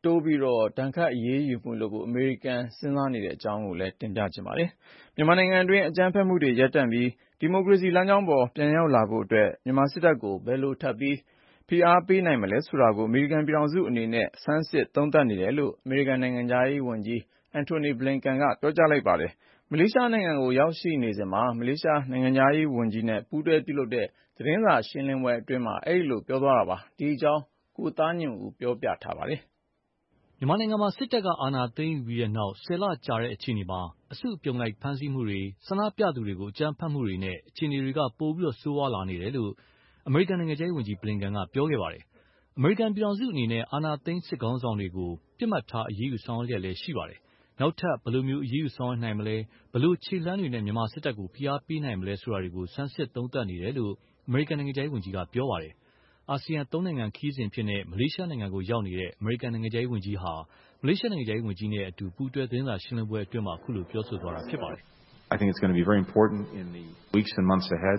တိုးပြီးတော့ဒဏ်ခတ်အရေးယူမှုလုပ်ဖို့အမေရိကန်စဉ်းစားနေတဲ့အကြောင်းကိုလည်းတင်ပြချင်ပါတယ်။မြန်မာနိုင်ငံတွင်းအကြမ်းဖက်မှုတွေရပ်တန့်ပြီးဒီမိုကရေစီလမ်းကြောင်းပေါ်ပြန်ရောက်လာဖို့အတွက်မြန်မာစစ်တပ်ကိုဘယ်လိုထပ်ပြီးဖိအားပေးနိုင်မလဲဆိုတာကိုအမေရိကန်ပြည်ထောင်စုအနေနဲ့ဆန်းစစ်သုံးသပ်နေတယ်လို့အမေရိကန်နိုင်ငံခြားရေးဝန်ကြီးအန်တိုနီဘလင်ကန်ကပြောကြားလိုက်ပါတယ်။မလေးရှားနိုင်ငံကိုရောက်ရှိနေစဉ်မှာမလေးရှားနိုင်ငံခြားရေးဝန်ကြီးနဲ့ပူးတွဲပြုလုပ်တဲ့သတင်းစာရှင်းလင်းပွဲအတွင်းမှာအဲဒီလိုပြောသွားတာပါ။ဒီအကြောင်းကိုသားညွန့်ဦးပြောပြထားပါတယ်။မြန်မာနိုင်ငံမှာစစ်တပ်ကအာဏာသိမ်းယူပြီးတဲ့နောက်ဆယ်လကြာတဲ့အခြေအနေမှာအစုအပြုံလိုက်ဖမ်းဆီးမှုတွေဆန္ဒပြသူတွေကိုအကြမ်းဖက်မှုတွေနဲ့အခြေအနေတွေကပိုပြီးဆိုးဝါးလာနေတယ်လို့အမေရိကန်နိုင်ငံခြားရေးဝန်ကြီးဘလင်ကန်ကပြောခဲ့ပါတယ်။အမေရိကန်ပြည်ထောင်စုအနေနဲ့အာဏာသိမ်းစစ်ခေါင်းဆောင်တွေကိုပြစ်မှတ်ထားအရေးယူဆောင်ရွက်လျက်လည်းရှိပါတယ်။နောက်ထပ်ဘယ်လိုမျိုးအရေးယူဆောင်ရွက်နိုင်မလဲဘယ်လိုခြေလှမ်းတွေနဲ့မြန်မာစစ်တပ်ကိုဖိအားပေးနိုင်မလဲဆိုတာတွေကိုဆန်းစစ်သုံးသပ်နေတယ်လို့အမေရိကန်နိုင်ငံခြားရေးဝန်ကြီးကပြောပါတယ်။အာဆီယံသုံးနိုင်ငံခရီးစဉ်အဖြစ်နဲ့မလေးရှားနိုင်ငံကိုရောက်နေတဲ့အမေရိကန်နိုင်ငံခြားရေးဝန်ကြီးဟာမလေးရှားနိုင်ငံခြားရေးဝန်ကြီးနဲ့အတူပူးတွဲသတင်းစာရှင်းလင်းပွဲအတွင်းမှာအခုလိုပြောဆိုသွားတာဖြစ်ပါတယ်။ I think it's going to be very important in the weeks and months ahead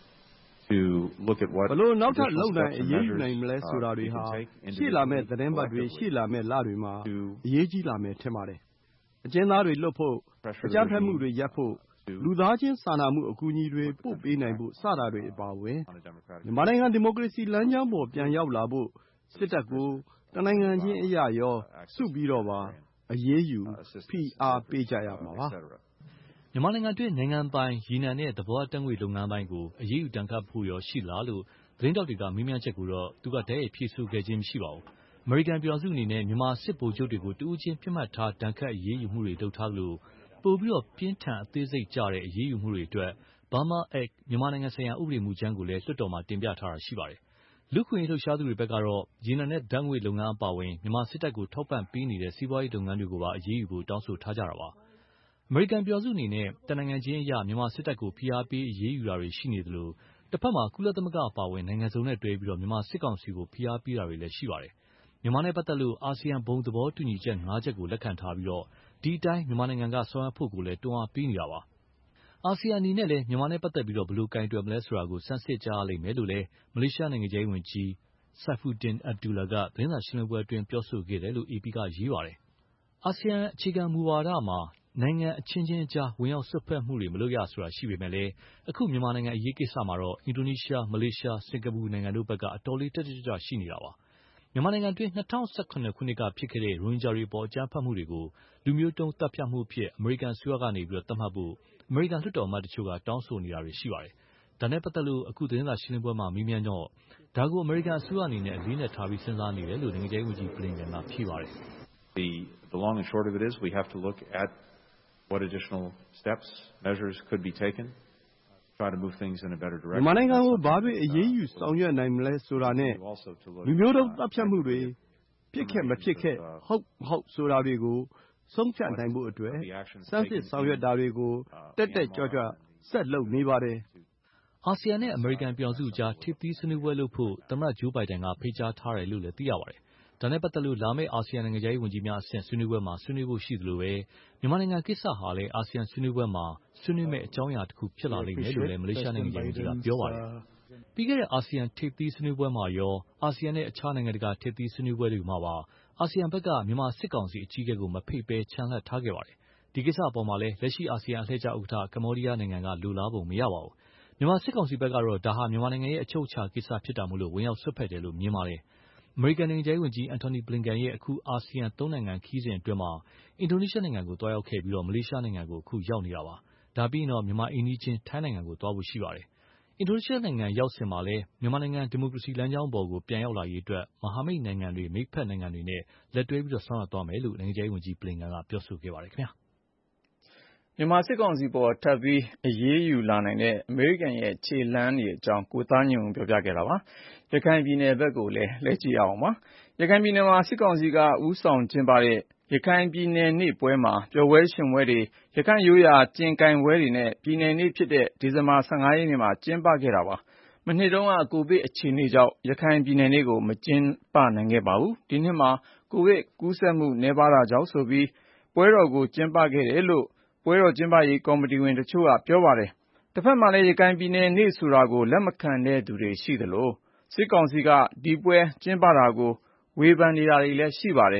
to look at what ဘလို့နောက်ထပ်လုံနိုင်အရေးယူနိုင်မလဲဆိုတာတွေဟာရှေ့လာမဲ့သတင်းပတ်တွေရှေ့လာမဲ့လတွေမှာအရေးကြီးလာမယ်ထင်ပါတယ်။အကျဉ်းသားတွေလွတ်ဖို့အကြမ်းဖက်မှုတွေရပ်ဖို့လူသားချင်းစာနာမှုအကူအညီတွေပို့ပေးနိုင်ဖို့စတာတွေအပါအဝင်မြန်မာနိုင်ငံဒီမိုကရေစီလမ်းကြောင်းပေါ်ပြန်ရောက်လာဖို့စစ်တပ်ကိုတနိုင်ငံချင်းအရာရောစုပြီးတော့ပါအရေးယူဖိအားပေးကြရမှာပါမြန်မာနိုင်ငံတွင်းနိုင်ငံပိုင်ရေနံနဲ့သဘာဝဓာတ်ငွေလုပ်ငန်းပိုင်းကိုအရေးယူတန်ခတ်ဖို့ရောရှိလားလို့သတင်းတောက်တွေကမေးမြန်းချက်ကိုတော့သူကတည်းရဲ့ဖြေဆိုခဲ့ခြင်းမရှိပါဘူး။အမေရိကန်ပြည်ထောင်စုအနေနဲ့မြန်မာစစ်ဗိုလ်ချုပ်တွေကိုတူးချင်းပြစ်မှတ်ထားတန်ခတ်အရေးယူမှုတွေလုပ်ထားလို့ပိုပြီးတော့ပြင်းထန်အသေးစိတ်ကြတဲ့အရေးယူမှုတွေအတွက် Burma Act မြန်မာနိုင်ငံဆိုင်ရာဥပဒေမူကြမ်းကိုလည်းလွှတ်တော်မှာတင်ပြထားတာရှိပါတယ်။လူ့ခွင့်ရေးလှုပ်ရှားသူတွေဘက်ကတော့ရေနံနဲ့ဓာတ်ငွေလုပ်ငန်းအပါအဝင်မြန်မာစစ်တပ်ကိုထောက်ပံ့ပေးနေတဲ့စီးပွားရေးလုပ်ငန်းတွေကိုပါအရေးယူဖို့တောင်းဆိုထားကြတာပါ။အမေရိကန်ပြည်ထောင်စုအနေနဲ့တနိုင်ငံချင်းအရမြန်မာစစ်တပ်ကိုဖိအားပေးအရေးယူတာတွေရှိနေသလိုတစ်ဖက်မှာကုလသမဂ္ဂအပါအဝင်နိုင်ငံစုံနဲ့တွဲပြီးမြန်မာစစ်ကောင်စီကိုဖိအားပေးတာတွေလည်းရှိပါတယ်။မြန်မာနဲ့ပတ်သက်လို့အာဆီယံဘုံသဘောတူညီချက်၅ချက်ကိုလက်ခံထားပြီးဒီအတိုင်းမြန်မာနိုင်ငံကဆောင်ရွက်ဖို့ကိုလည်းတွန်းအားပေးနေတာပါ။အာဆီယံအနေနဲ့လည်းမြန်မာနဲ့ပတ်သက်ပြီးဘယ်လိုကိုင်တွယ်မလဲဆိုတာကိုစမ်းစစ်ကြရလိမ့်မယ်လို့လည်းမလေးရှားနိုင်ငံခြားရေးဝန်ကြီးSaifuddin Abdullah ကသတင်းစာရှင်းလင်းပွဲအတွင်းပြောဆိုခဲ့တယ်လို့ အေပီ ကရေးပါတယ်။အာဆီယံအခြေခံမူဝါဒမှာနိုင်ငံအချင်းချင်းကြားဝင်ရောက်စွက်ဖက်မှုတွေမလုပ်ရဆိုတာရှိပေမဲ့လည်းအခုမြန်မာနိုင်ငံအရေးကိစ္စမှာတော့အင်ဒိုနီးရှားမလေးရှားစင်ကာပူနိုင်ငံတို့ဘက်ကအတော်လေးတက်တက်ကြွရှိနေတာပါ။မြန်မာနိုင်ငံတွင်း၂၀၁၇ခုနှစ်ကဖြစ်ခဲ့တဲ့ရိုဟင်ဂျာတွေပေါ်အကြမ်းဖက်မှုတွေကိုလူမျိုးတုံးသတ်ဖြတ်မှုအဖြစ်အမေရိကန်အစိုးရကနေပြီးတော့သတ်မှတ်ဖို့အမေရိကန်လွှတ်တော်အမတ်တချို့ကတောင်းဆိုနေတာတွေရှိပါတယ်။ဒါနဲ့ပတ်သက်လို့အခုသတင်းစာရှင်းလင်းပွဲမှာမေးမြန်းတော့ဒါကိုအမေရိကန်အစိုးရအနေနဲ့အလေးနဲ့ထားပြီးစဉ်းစားနေတယ်လို့နိုင်ငံခြားရေးဝန်ကြီးဘလင်ကန်ကဖြေပါတယ်။ The the long and short of it is we have to look at what additional steps measures could be taken try to move things in a better direction မြန်မာနိုင်ငံကိုဘာတွေအရေးယူဆောင်ရွက်နိုင်မလဲဆိုတာနဲ့လူမျိုးတုံးတပ်ဖြတ်မှုတွေဖြစ်ခဲ့မဖြစ်ခဲ့ဟုတ်မဟုတ်ဆိုတာတွေကိုဆုံးဖြတ်နိုင်ဖို့အတွက်စမ်းစစ်ဆောင်ရွက်တာတွေကိုတက်တက်ကြွကြွဆက်လုပ်နေပါတယ်။အာဆီယံနဲ့အမေရိကန်ပြည်ထောင်စုကြားထိပ်သီးဆွေးနွေးပွဲလုပ်ဖို့သမ္မတဂျိုးဘိုင်ဒန်ကဖိတ်ကြားထားတယ်လို့လည်းသိရပါတယ်။ဒါနဲ့ပတ်သက်လို့လာမယ့်အာဆီယံနိုင်ငံခြားရေးဝန်ကြီးများအဆင့်ဆွေးနွေးပွဲမှာဆွေးနွေးဖို့ရှိသလိုပဲမြန်မာနိုင်ငံကိစ္စဟာလည်းအာဆီယံဆွေးနွေးပွဲမှာဆွေးနွေးမယ့်အကြောင်းအရာတစ်ခုဖြစ်လာလိမ့်မယ်လို့လည်းမလေးရှားနိုင်ငံခြားရေးဝန်ကြီးကပြောပါတယ်။ပြီးခဲ့တဲ့အာဆီယံထိပ်သီးဆွေးနွေးပွဲမှာရောအာဆီယံနဲ့အခြားနိုင်ငံတကာထိပ်သီးဆွေးနွေးပွဲတွေမှာပါအာဆီယံဘက်ကမြန်မာစစ်ကောင်စီအကြီးအကဲကိုမဖိတ်ဘဲချန်လှပ်ထားခဲ့ပါတယ်။ဒီကိစ္စအပေါ်မှာလည်းလက်ရှိအာဆီယံအလှည့်ကျဥက္ကဋ္ဌကမ္ဘောဒီးယားနိုင်ငံကလိုလားပုံမရပါဘူး။မြန်မာစစ်ကောင်စီဘက်ကတော့ဒါဟာမြန်မာနိုင်ငံရဲ့အချုပ်အခြာကိစ္စဖြစ်တာမို့လို့ဝင်ရောက်စွက်ဖက်တယ်လို့မြင်ပါတယ်။အမေရိကန်နိုင်ငံခြားရေးဝန်ကြီးအန်တိုနီဘလင်ကန်ရဲ့အခုအာဆီယံသုံးနိုင်ငံခရီးစဉ်အတွင်းမှာအင်ဒိုနီးရှားနိုင်ငံကိုသွားရောက်ခဲ့ပြီးမလေးရှားနိုင်ငံကိုအခုရောက်နေတာပါ။ဒါပြီးရင်တော့မြန်မာအိမ်နီးချင်းထိုင်းနိုင်ငံကိုသွားဖို့ရှိပါတယ်။အင်ဒိုနီးရှားနိုင်ငံရောက်စဉ်မှာလည်းမြန်မာနိုင်ငံဒီမိုကရေစီလမ်းကြောင်းပေါ်ကိုပြန်ရောက်လာရေးအတွက်မဟာမိတ်နိုင်ငံတွေမိတ်ဖက်နိုင်ငံတွေနဲ့လက်တွဲပြီးဆောင်ရွက်သွားမယ်လို့နိုင်ငံခြားရေးဝန်ကြီးဘလင်ကန်ကပြောဆိုခဲ့ပါတယ်ခင်ဗျာ။မြန်မာစစ်ကောင်စီပေါ်ထပ်ပြီးအရေးယူလာနိုင်တဲ့အမေရိကန်ရဲ့ခြေလှမ်းတွေအကြောင်းကိုသားညွန့်ပြောပြခဲ့တာပါ။ရခိုင်ပြည်နယ်ဘက်ကိုလည်းလက်ကြည့်အောင်ပါ။ရခိုင်ပြည်နယ်မှာစစ်ကောင်စီကဦးဆောင်ကျင်းပတဲ့ရခိုင်ပြည်နယ်နေ့ပွဲမှာပျော်ပွဲရှင်ပွဲတွေရခိုင်ရိုးရာကျင်ကိုင်ပွဲတွေနဲ့ပြည်နယ်နေ့ဖြစ်တဲ့ဒီဇင်ဘာ၁၅ရက်နေ့မှာကျင်းပခဲ့တာပါ။မနှစ်တုန်းကကိုဗစ်အခြေအနေကြောင့်ရခိုင်ပြည်နယ်နေ့ကိုမကျင်းပနိုင်ခဲ့ပါဘူး။ဒီနှစ်မှာကိုဗစ်ကူးစက်မှုနည်းပါးတာကြောင့်ဆိုပြီးပွဲတော်ကိုကျင်းပခဲ့တယ်လို့ပွဲတော်ကျင်းပရေးကော်မတီဝင်တချို့ကပြောပါတယ်။တစ်ဖက်မှာလည်းရခိုင်ပြည်နယ်နေ့ဆိုတာကိုလက်မခံတဲ့သူတွေရှိသလိုစစ်ကောင်စီကဒီပွဲကျင်းပတာကိုဝေဖန်နေတာတွေလည်းရှိပါတယ်။ ရ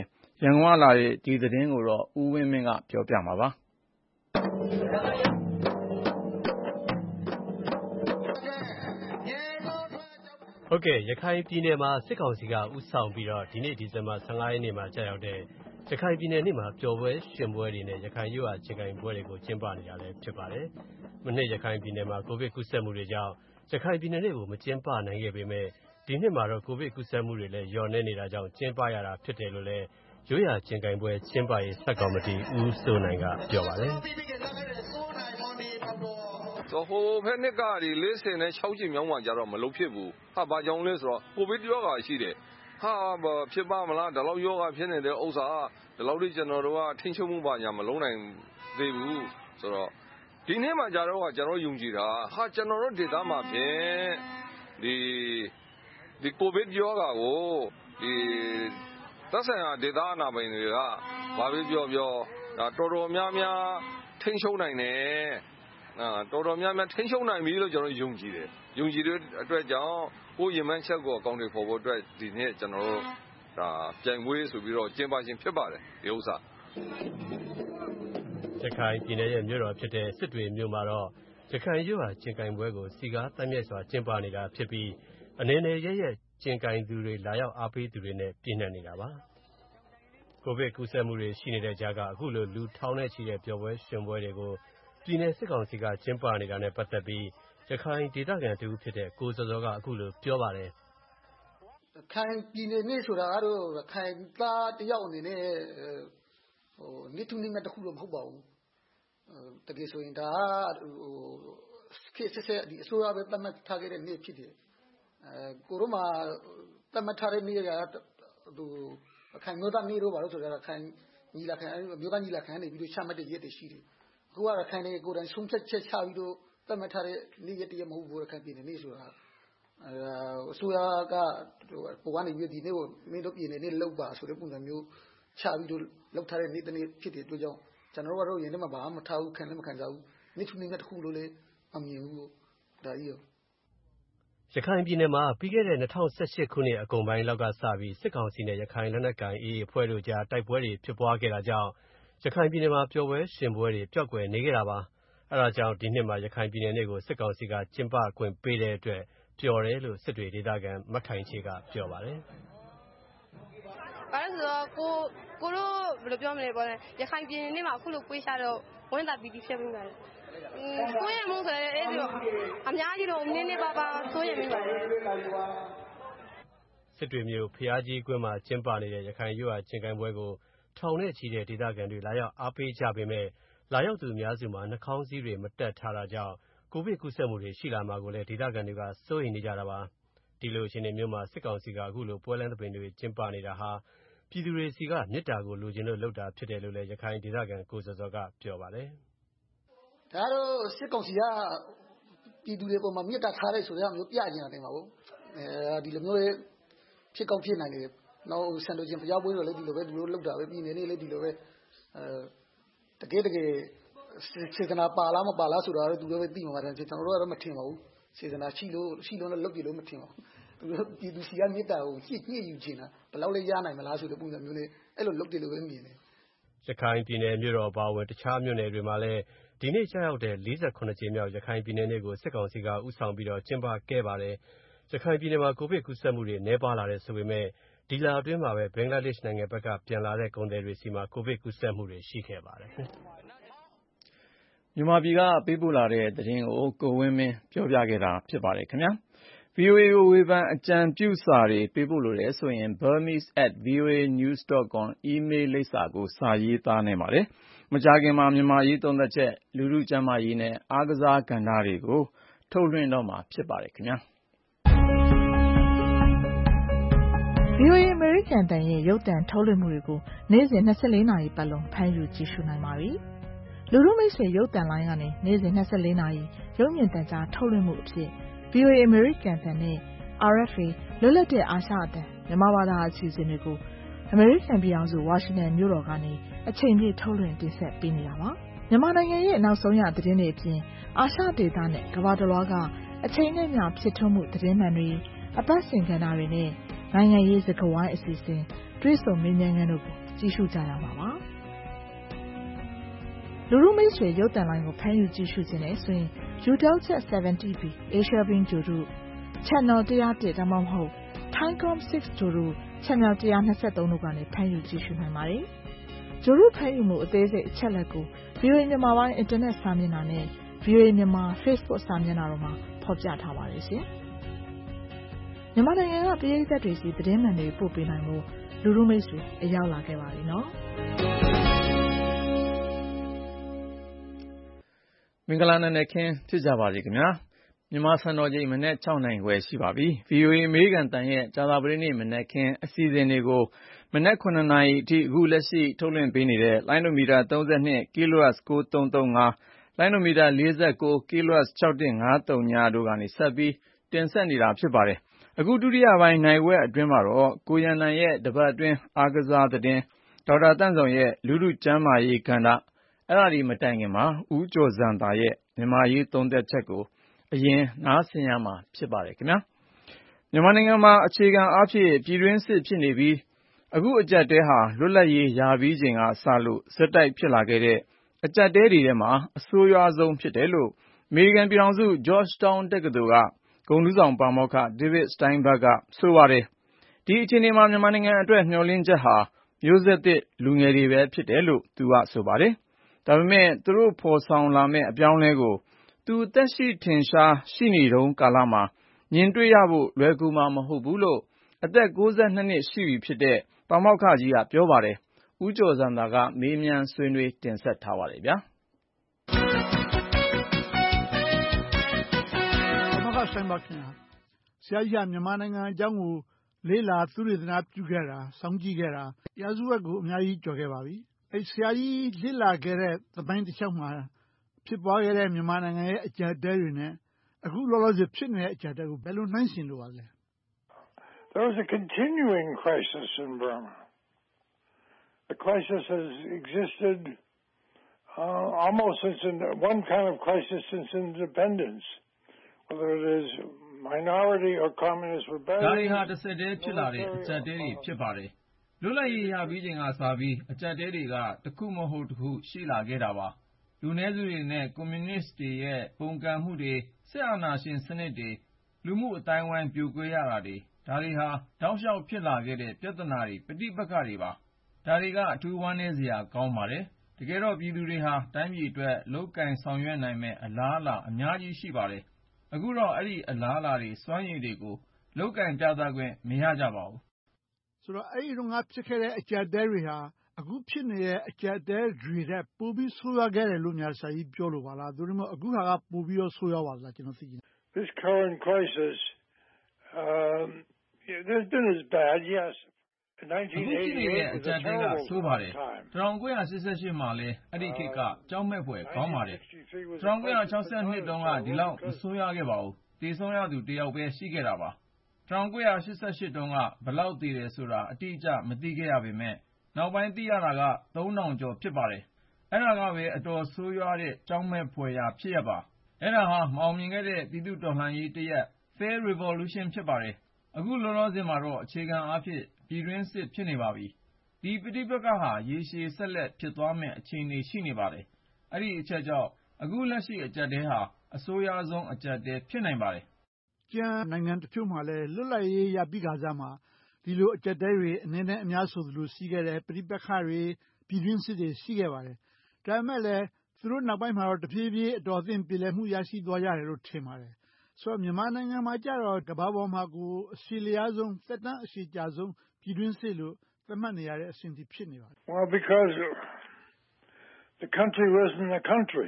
ရန်ကုန်ကလာတဲ့ဒီသတင်းကိုတော့ဦးဝင်းမင်းကပြောပြမှာပါ။ဟုတ်ကဲ့ရခိုင်ပြည်နယ်မှာစစ်ကောင်စီကဥဆောင်ပြီးတော့ဒီနေ့ဒီဇင်ဘာဆယ့်ငါးရက်နေ့မှာကြာရောက်တဲ့ရခိုင်ပြည်နယ်နေ့မှာပျော်ပွဲရှင်ပွဲတွေနဲ့ရခိုင်ရိုးရာချင်းကိုင်ပွဲတွေကိုကျင်းပနေတာလည်းဖြစ်ပါတယ်။မနေ့ရခိုင်ပြည်နယ်မှာကိုဗစ်ကူးစက်မှုတွေကြောင့်ရခိုင်ပြည်နယ်နေ့ကိုမကျင်းပနိုင်ခဲ့ပေမဲ့ဒီနှစ်မှာတော့ကိုဗစ်ကူးစက်မှုတွေလည်းလျော့နေနေတာကြောင့်ကျင်းပရတာဖြစ်တယ်လို့လည်းရိုးရာချင်းကိုင်ပွဲကျင်းပရေးဆက်ကော်မတီဦးစိုးနိုင်ကပြောပါတယ်။ဟိုဖက်နှစ်ကဒီလေးဆယ်နဲ့၆ကြိမ်မြောက်မှကြတော့မလုပ်ဖြစ်ဘူးဟာဘာကြောင့်လဲဆိုတော့ကိုဗစ်ရောဂါရှိတယ်ဟာဖြစ်ပါမလားဒီလောက်ရောဂါဖြစ်နေတဲ့ဥစ္စာဒီလောက်ထိကျွန်တော်တို့ကထိန်းချုပ်မှုပါညာမလုံးနိုင်သေးဘူးဆိုတော့ဒီနေ့မှကြတော့ကကျွန်တော်ယုံကြည်တာဟာကျွန်တော်တို့ဒေသမှာဖြင့်ဒီဒီကိုဗစ်ရောဂါကိုဒီသက်ဆိုင်ရာဒေသအနာပိုင်တွေကဘာပဲပြောပြောဒါတော်တော်များများထိန်းချုပ်နိုင်တယ်အာတော်တော်များများထိန်းချုပ်နိုင်ပြီလို့ကျွန်တော်ယုံကြည်တယ်ယုံကြည်တဲ့အတွက်ကြောင့်ကိုယ်ရင်မှန်းချက်ကိုအကောင့်တွေပေါ်ဖို့အတွက်ဒီနေ့ကျွန်တော်တို့ဒါပြိုင်ပွဲဆိုပြီးတော့ကျင်းပခြင်းဖြစ်ပါတယ်ဒီဥစ္စာရခိုင်ပြည်နယ်ရဲ့မြို့တော်ဖြစ်တဲ့စစ်တွေမြို့မှာတော့ရခိုင်ရိုးရာကျင်ကိုင်ပွဲကိုစီကားတမ်းမြတ်စွာကျင်းပနေတာဖြစ်ပြီးအနေနဲ့ရရဲ့ကျင်ကိုင်သူတွေလာရောက်အားပေးသူတွေနဲ့ပြည့်နှက်နေတာပါကိုဗစ်ကူးစက်မှုတွေရှိနေတဲ့ကြားကအခုလိုလူထောင်နဲ့ချီတဲ့ပျော်ပွဲရှင်ပွဲတွေကိုပြည်내စစ်ကောင်စီကကျင်းပနေတာနဲ့ပတ်သက်ပြီးရခိုင်ဒေသခံတူဖြစ်တဲ့ကိုစောစောကအခုလိုပြောပါတယ်ရခိုင်ပြည်နယ်နေ့ဆိုတာကတော့ရခိုင်သားတယောက်အနေနဲ့ဟိုနေ့ထူးနေ့မဲ့တစ်ခုတော့မဟုတ်ပါဘူးတကယ်ဆိုရင်ဒါဟိုခေတ်ဆက်ဆက်ဒီအစိုးရပဲသတ်မှတ်ထားခဲ့တဲ့နေ့ဖြစ်တယ်အဲကိုတို့မှာသတ်မှတ်ထားတဲ့နေ့ကဟိုရခိုင်မျိုးသားနေ့တော့ဘာလို့ဆိုတော့ရခိုင်ညီလာခံမျိုးသားညီလာခံနေပြီးတော့ချမှတ်တဲ့ရက်တွေရှိတယ်အခုကရခိုင်တွေကိုယ်တိုင်ဆုံးဖြတ်ချက်ချပြီးတော့သတ်မှတ်ထားတဲ့နေ့ရက်တည်းမဟုတ်ဘူးရခိုင်ပြည်နယ်နေ့ဆိုတာအဲအစိုးရကဟိုပေါ်ကနေပြီးဒီနေ့ကိုမင်းတို့ပြည်နယ်နေ့လောက်ပါဆိုတဲ့ပုံစံမျိုးချပြီးတော့လောက်ထားတဲ့နေ့တစ်နေ့ဖြစ်တဲ့အတွက်ကြောင့်ကျွန်တော်တို့ကတော့ရင်ထဲမှာဘာမှမထားဘူးခံလည်းမခံစားဘူးနေ့ထူးနေ့တစ်ခုလို့လည်းမမြင်ဘူးဒါကြီးရောရခိုင်ပြည်နယ်မှာပြီးခဲ့တဲ့၂၀၁၈ခုနှစ်အကုန်ပိုင်းလောက်ကစပြီးစစ်ကောင်စီနဲ့ရခိုင်လက်နက်ကိုင်အေးအဖွဲ့တို့ကြားတိုက်ပွဲတွေဖြစ်ပွားခဲ့တာကြောင့်ရခိုင်ပြည်နယ်မှာပျော်ပွဲရှင်ပွဲတွေပျောက်ကွယ်နေခဲ့တာပါအဲဒါကြောင့်ဒီနှစ်မှာရခိုင်ပြည်နယ်နေ့ကိုစစ်ကောင်စီကကျင်းပခွင့်ပေးတဲ့အတွက်ပျော်တယ်လို့စစ်တွေဒေသခံမခိုင်ချေကပြောပါတယ်ဘာလို့ဆိုတော့ကိုကိုတို့ဘယ်လိုပြောမလဲပေါ့လဲရခိုင်ပြည်နယ်နေ့မှာအခုလိုပွေးချတော့ဝန်တာပီတီဖြစ်နေတာလေကိုယ့်ရဲ့မုန်းဆိုတဲ့အဲ့ဒီအများကြီးတော့နည်းနည်းပါးပါဆိုရင်မိပါတယ်စစ်တွေမျိုးဖျားကြီးကွင်းမှာကျင်းပနေတဲ့ရခိုင်ရိုးရာချင်းကိုင်ပွဲကိုထောင်နဲ့ချီတဲ့ဒေသခံတွေလာရောက်အားပေးကြပေမဲ့လာရောက်သူအများစုမှာနှာခေါင်းစည်းတွေမတက်ထားတာကြောင့်ကိုဗစ်ကူးစက်မှုတွေရှိလာမှာကိုလည်းဒေသခံတွေကစိုးရိမ်နေကြတာပါဒီလိုအခြေအနေမျိုးမှာစစ်ကောင်စီကအခုလိုပွဲလမ်းသဘင်တွေကျင်းပနေတာဟာပြည်သူတွေစီကမြစ်တာကိုလိုချင်လို့လုပ်တာဖြစ်တယ်လို့လည်းရခိုင်ဒေသခံကိုစောစောကပြောပါတယ်ဒါတော့စစ်ကောင်စီကပြည်သူတွေပေါ်မှာမြစ်တာထားတဲ့ဆိုတဲ့မျိုးပြကျင်တာတင်ပါဘူးအဲဒီလိုမျိုးဖြစ်ကောင်းဖြစ်နိုင်တယ်နောက်ဆန်လိုချင်းဖျားပွဲတွေလည်းဒီလိုပဲဒီလိုလောက်တာပဲပြည်နေနေလည်းဒီလိုပဲအဲတကယ်တကယ်စေတနာပါလားမပါလားဆိုတာတော့သူတို့ပဲသိမှာပါတယ်ကျွန်တော်တို့ကတော့မထင်ပါဘူးစေတနာရှိလို့ရှိလို့လည်းလုပ်ကြည့်လို့မထင်ပါဘူးသူတို့ပြည်သူစီကမြစ်တာကိုညှိညှိယူချင်တာဘယ်လောက်လဲရနိုင်မလားဆိုတဲ့ပုံစံမျိုးနဲ့အဲ့လိုလုပ်တယ်လို့ပဲမြင်တယ်ရခိုင်ပြည်နယ်မြို့တော်အပါအဝင်တခြားမြို့နယ်တွေမှာလည်းဒီနေ့ကျရောက်တဲ့၄၇ကြိမ်မြောက်ရခိုင်ပြည်နယ်နေ့ကိုစစ်ကောင်စီကဥဆောင်ပြီးတော့ကျင်းပခဲ့ပါတယ်ရခိုင်ပြည်နယ်မှာကိုဗစ်ကူးစက်မှုတွေနှဲပါလာတဲ့ဆိုပေမဲ့ဒီလအတွင်းမှာပဲဘင်္ဂလားဒေ့ရှ်နိုင်ငံဘက်ကပြန်လာတဲ့ကုန်သည်တွေစီမှာကိုဗစ်ကူးစက်မှုတွေရှိခဲ့ပါတယ်မြန်မာပြည်ကပေးပို့လာတဲ့သတင်းကိုကိုဝင်းမင်းပြောပြခဲ့တာဖြစ်ပါတယ်ခင်ဗျာ ဗွီအိုအေ ကိုဝေဖန်အကြံပြုစာတွေပေးပို့လို့လည်းဆိုရင် burmese at voa news dot com email လိပ်စာကိုစာရေးသားနိုင်ပါတယ်မကြာခင်မှာမြန်မာရေးသုံးသက်ချက်လူထုကျန်းမာရေးနဲ့အားကစားကဏ္ဍတွေကိုထုတ်လွှင့်တော့မှာဖြစ်ပါတယ်ခင်ဗျာဗွီအိုအေ American အသံရဲ့ရုပ်သံထုတ်လွှင့်မှုတွေကိုနေ့စဉ်၂၄နာရီပတ်လုံးဖမ်းယူကြည့်ရှုနိုင်ပါပြီ။လူထုမိတ်ဆွေရုပ်သံလိုင်းကနေနေ့စဉ်၂၄နာရီရုပ်မြင်သံကြားထုတ်လွှင့်မှုအဖြစ် ဗွီအိုအေ American အသံနဲ့ အာရ် အက်ဖ် အေ လွတ်လပ်တဲ့အာရှအသံမြန်မာဘာသာအစီအစဉ်တွေကို American ပြည်ထောင်စုဝါရှင်တန်မြို့တော်ကနေအချိန်ပြည့်ထုတ်လွှင့်တင်ဆက်ပေးနေတာပါ။မြန်မာနိုင်ငံရဲ့နောက်ဆုံးရသတင်းတွေအပြင်အာရှဒေသနဲ့ကမ္ဘာတစ်လွှားကအချိန်နဲ့မျှဖြစ်ထွန်းမှုသတင်းမှန်တွေအပတ်စဉ်ကဏ္ဍတွေနဲ့နိုင်ငံရေးစကားဝိုင်းအစီအစဉ်တွေ့ဆုံမေးမြန်းခန်းတို့ကိုကြည့်ရှုကြရမှာပါ။လူလူမိတ်ဆွေရုပ်သံလိုင်းကိုဖမ်းယူကြည့်ရှုခြင်းနဲ့ဆိုရင် Eutelsat เซเว่นတီ ဘီ Asia Beam ဂြိုလ်တု Channel one oh one ဒါမှမဟုတ် Thaicom six ဂြိုလ်တု Channel one twenty-three တို့ကနေဖမ်းယူကြည့်ရှုနိုင်ပါတယ်။ဂြိုလ်တုဖမ်းယူမှုအသေးစိတ်အချက်အလက်ကို ဗီအိုအေ မြန်မာပိုင်းအင်တာနက်စာမျက်နှာနဲ့ ဗီအိုအေ မြန်မာ Facebook စာမျက်နှာတို့မှာဖော်ပြထားပါတယ်ရှင်။မြန်မာနိုင်ငံကပရိသတ်တွေစီသတင်းမှန်တွေပို့ပေးနိုင်မှုလူလူမိတ်ဆွေအရောက်လာခဲ့ပါပြီနော်။မင်္ဂလာနံနက်ခင်းဖြစ်ကြပါစေခင်ဗျာမြန်မာစံတော်ချိန်မနက်၆နာရီခွဲရှိပါပြီ ဗီအိုအေ အမေရိကန်တန်ရဲ့ကြာသပတေးနေ့မနက်ခင်းအစီအစဉ်တွေကိုမနက်ခုနှစ်နာရီအထိအခုလက်ရှိထုတ်လွှင့်ပေးနေတဲ့လိုင်းနိုမီတာသုံး၂ kHz ၉၃၃၅လိုင်းနိုမီတာ၄၉ kHz ၆၁၅၃တို့ကနေဆက်ပြီးတင်ဆက်နေတာဖြစ်ပါတယ်အခုဒုတိယပိုင်းနိုင်ဝက်အတွင်းမှာတော့ကိုရန်နိုင်ရဲ့တပတ်အတွင်းအားကစားသတင်းဒေါက်တာတန့်ဆောင်ရဲ့လူထုကျန်းမာရေးကဏ္ဍအဲ့ဒါဒီမတိုင်ခင်မှာဦးကျော်ဇံသာရဲ့မြန်မာရေးသုံးသက်ချက်ကိုအရင်နားဆင်ရမှာဖြစ်ပါတယ်ခင်ဗျာမြန်မာနိုင်ငံမှာအခြေခံအားဖြင့်ပြည်တွင်းစစ်ဖြစ်နေပြီးအခုအကြက်တဲဟာလွတ်လပ်ရေးရပြီးချိန်ကစလို့စက်တိုက်ဖြစ်လာခဲ့တဲ့အကြက်တဲတွေထဲမှာအဆိုးရွားဆုံးဖြစ်တယ်လို့အမေရိကန်ပြည်ထောင်စု Georgetown တက္ကသိုလ်ကဂုဏ်ထူးဆောင်ပါမောက္ခ David Steinberg ကဆိုပါတယ်ဒီအခြေအနေမှာမြန်မာနိုင်ငံအတွက်မျှော်လင့်ချက်ဟာမျိုးဆက်သစ်လူငယ်တွေပဲဖြစ်တယ်လို့သူကဆိုပါတယ်ဒါပေမဲ့သူတို့ဖော်ဆောင်လာမယ့်အပြောင်းအလဲကိုသူအသက်ရှိထင်ရှားရှိနေတုန်းကာလမှာမြင်တွေ့ရဖို့လွယ်ကူမှာမဟုတ်ဘူးလို့အသက်၉၂နှစ်ရှိပြီဖြစ်တဲ့ပါမောက္ခကြီးကပြောပါတယ်ဦးကျော်ဇံသာကမေးမြန်းဆွေးနွေးတင်ဆက်ထားပါတယ်ဗျာပါမောက္ခဆိုင်ပါခင်ဗျာဆရာကြီးကမြန်မာနိုင်ငံအကြောင်းကိုလေ့လာသုတေသနပြုခဲ့တာစောင့်ကြည့်ခဲ့တာရာစုဝက်ကိုအများကြီးကျော်ခဲ့ပါပြီအဲဆရာကြီးလေ့လာခဲ့တဲ့သမိုင်းတစ်လျှောက်မှာဖြစ်ပွားခဲ့တဲ့မြန်မာနိုင်ငံရဲ့အကြက်တဲတွေနဲ့အခုလောလောဆယ်ဖြစ်နေတဲ့အကြက်တဲကိုဘယ်လိုနှိုင်းယှဉ်လို့ပါလဲ There is a continuing crisis in Burma. The crisis has existed uh, almost since in, one kind of crisis since independence, whether it is minority or communist rebellion. ဒါတွေဟာတစ်ဆက်တည်းဖြစ်လာတဲ့အကြက်တဲတွေဖြစ်ပါတယ်လွတ်လပ်ရေးရပြီးချိန်ကစပြီးအကြက်တဲတွေကတစ်ခုမဟုတ်တစ်ခုရှိလာခဲ့တာပါလူနည်းစုတွေနဲ့ကွန်မြူနစ်တွေရဲ့ပုံကံမှုတွေစစ်အာဏာရှင်စနစ်တွေလူမှုအတိုင်းဝိုင်းပြိုကွဲရတာတွေဒါတွေဟာတောက်လျှောက်ဖြစ်လာခဲ့တဲ့ပြဿနာတွေပဋိပက္ခတွေပါဒါတွေကအထူးဝမ်းနည်းစရာကောင်းပါတယ်တကယ်တော့ပြည်သူတွေဟာတိုင်းပြည်အတွက်လုပ်ကင်ဆောင်ရွက်နိုင်မဲ့အလားအလာအများကြီးရှိပါတယ်အခုတော့အဲ့ဒီအလားအလာတွေစွမ်းရည်တွေကိုလုပ်ကင်ပြသခွင့်မရကြပါဘူးဆိုတော့အဲ့ဒီတော့ငါဖြစ်ခဲ့တဲ့အကြက်တဲတွေဟာအခုဖြစ်နေတဲ့အကြက်တဲတွေတဲ့ပိုပြီးဆိုးရွားခဲ့တယ်လို့များဆရာကြီးပြောလို့ပါလားဒါမှမဟုတ်အခုဟာကပိုပြီးတော့ဆိုးရွားပါလားကျွန်တော်သိချင်တယ် This current crisis um there's been as bad yes in nineteen eighty-eight was a terrible ဆိုးပါတယ်၁၉၈၈မှာလဲအဲ့ဒီခေတ်ကကြောက်မဲ့ဖွယ်ကောင်းပါတယ်၁၉၆၂တုန်းကဒီလောက်မဆိုးရွားခဲ့ပါဘူးတေဆုံးရသူတယောက်ပဲရှိခဲ့တာပါ၁၉၈၈တုန်းကဘယ်လောက်တည်တယ်ဆိုတာအတိအကျမသိခဲ့ရပေမဲ့နောက်ပိုင်းသိရတာကသုံးထောင်ကျော်ဖြစ်ပါတယ်အဲ့ဒါကပဲအတော်ဆိုးရွားတဲ့ကြောက်မဲ့ဖွယ်ရာဖြစ်ရပါအဲ့ဒါဟာမအောင်မြင်ခဲ့တဲ့ပြည်သူတော်လှန်ရေးတရက် Fair Revolution ဖြစ်ပါတယ်အခုလောလောဆယ်မှာတော့အခြေခံအားဖြင့်ပြည်တွင်းစစ်ဖြစ်နေပါပြီဒီပဋိပက္ခဟာရေရှည်ဆက်လက်ဖြစ်သွားမယ့်အခြေအနေရှိနေပါတယ်အဲ့ဒီအချက်ကြောင့်အခုလက်ရှိအကြက်တဲဟာအဆိုးရွားဆုံးအကြက်တဲဖြစ်နိုင်ပါတယ်ကျန်နိုင်ငံတချို့မှာလဲလွတ်လပ်ရေးရပြီးခါစားမှာဒီလိုအကြက်တဲတွေအနေနဲ့အများဆိုသလိုရှိခဲ့တယ်ပဋိပက္ခတွေပြည်တွင်းစစ်တွေရှိခဲ့ပါတယ်ဒါပေမဲ့လည်းသူတို့နောက်ပိုင်းမှာတော့တဖြည်းဖြည်းအတော်အသင့်ပြည်လည်မှုရရှိသွားကြတယ်လို့ထင်ပါတယ်ဆိုတော့မြန်မာနိုင်ငံမှာကြတော့ကမ္ဘာပေါ်မှာကိုအရှည်လျားဆုံးသက်တမ်းအရှည်ကြာဆုံးပြည်တွင်းစစ်လို့သတ်မှတ်နေရတဲ့အဆင့်ထိဖြစ်နေပါတယ် Well because the country wasn't a country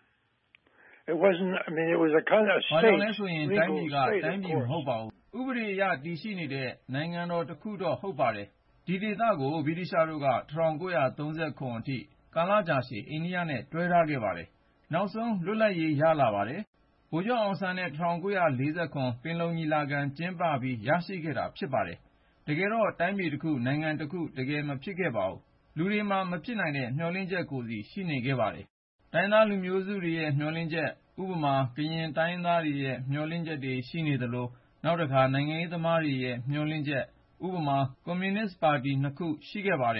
it wasn't I mean it was a kind of state ဘာလို့လဲဆိုရင်တိုင်းပြည်ကတိုင်းပြည်မဟုတ်ပါဘူးဥပဒေအရတည်ရှိနေတဲ့နိုင်ငံတော်တစ်ခုတော့ဟုတ်ပါတယ်ဒီဒေသကိုဗြိတိရှားတို့က၁၉၃၇အထိကာလကြာရှည်အိန္ဒိယနဲ့တွဲထားခဲ့ပါတယ်နောက်ဆုံးလွတ်လပ်ရေးရလာပါတယ်ဗိုလ်ချုပ်အောင်ဆန်းနဲ့၁၉၄၇ပင်လုံညီလာခံကျင်းပပြီးရရှိခဲ့တာဖြစ်ပါတယ်တကယ်တော့တိုင်းပြည်တစ်ခုနိုင်ငံတစ်ခုတကယ်မဖြစ်ခဲ့ပါဘူးလူတွေမှာမဖြစ်နိုင်တဲ့မျှော်လင့်ချက်ကိုစီရှိနေခဲ့ပါတယ်တိုင်းသားလူမျိုးစုတွေရဲ့မျှော်လင့်ချက်ဥပမာကရင်တိုင်းသားတွေရဲ့မျှော်လင့်ချက်တွေရှိနေသလိုနောက်တစ်ခါနိုင်ငံရေးသမားတွေရဲ့မျှော်လင့်ချက်ဥပမာကွန်မြူနစ်ပါတီနှစ်ခုရှိခဲ့ပါတယ်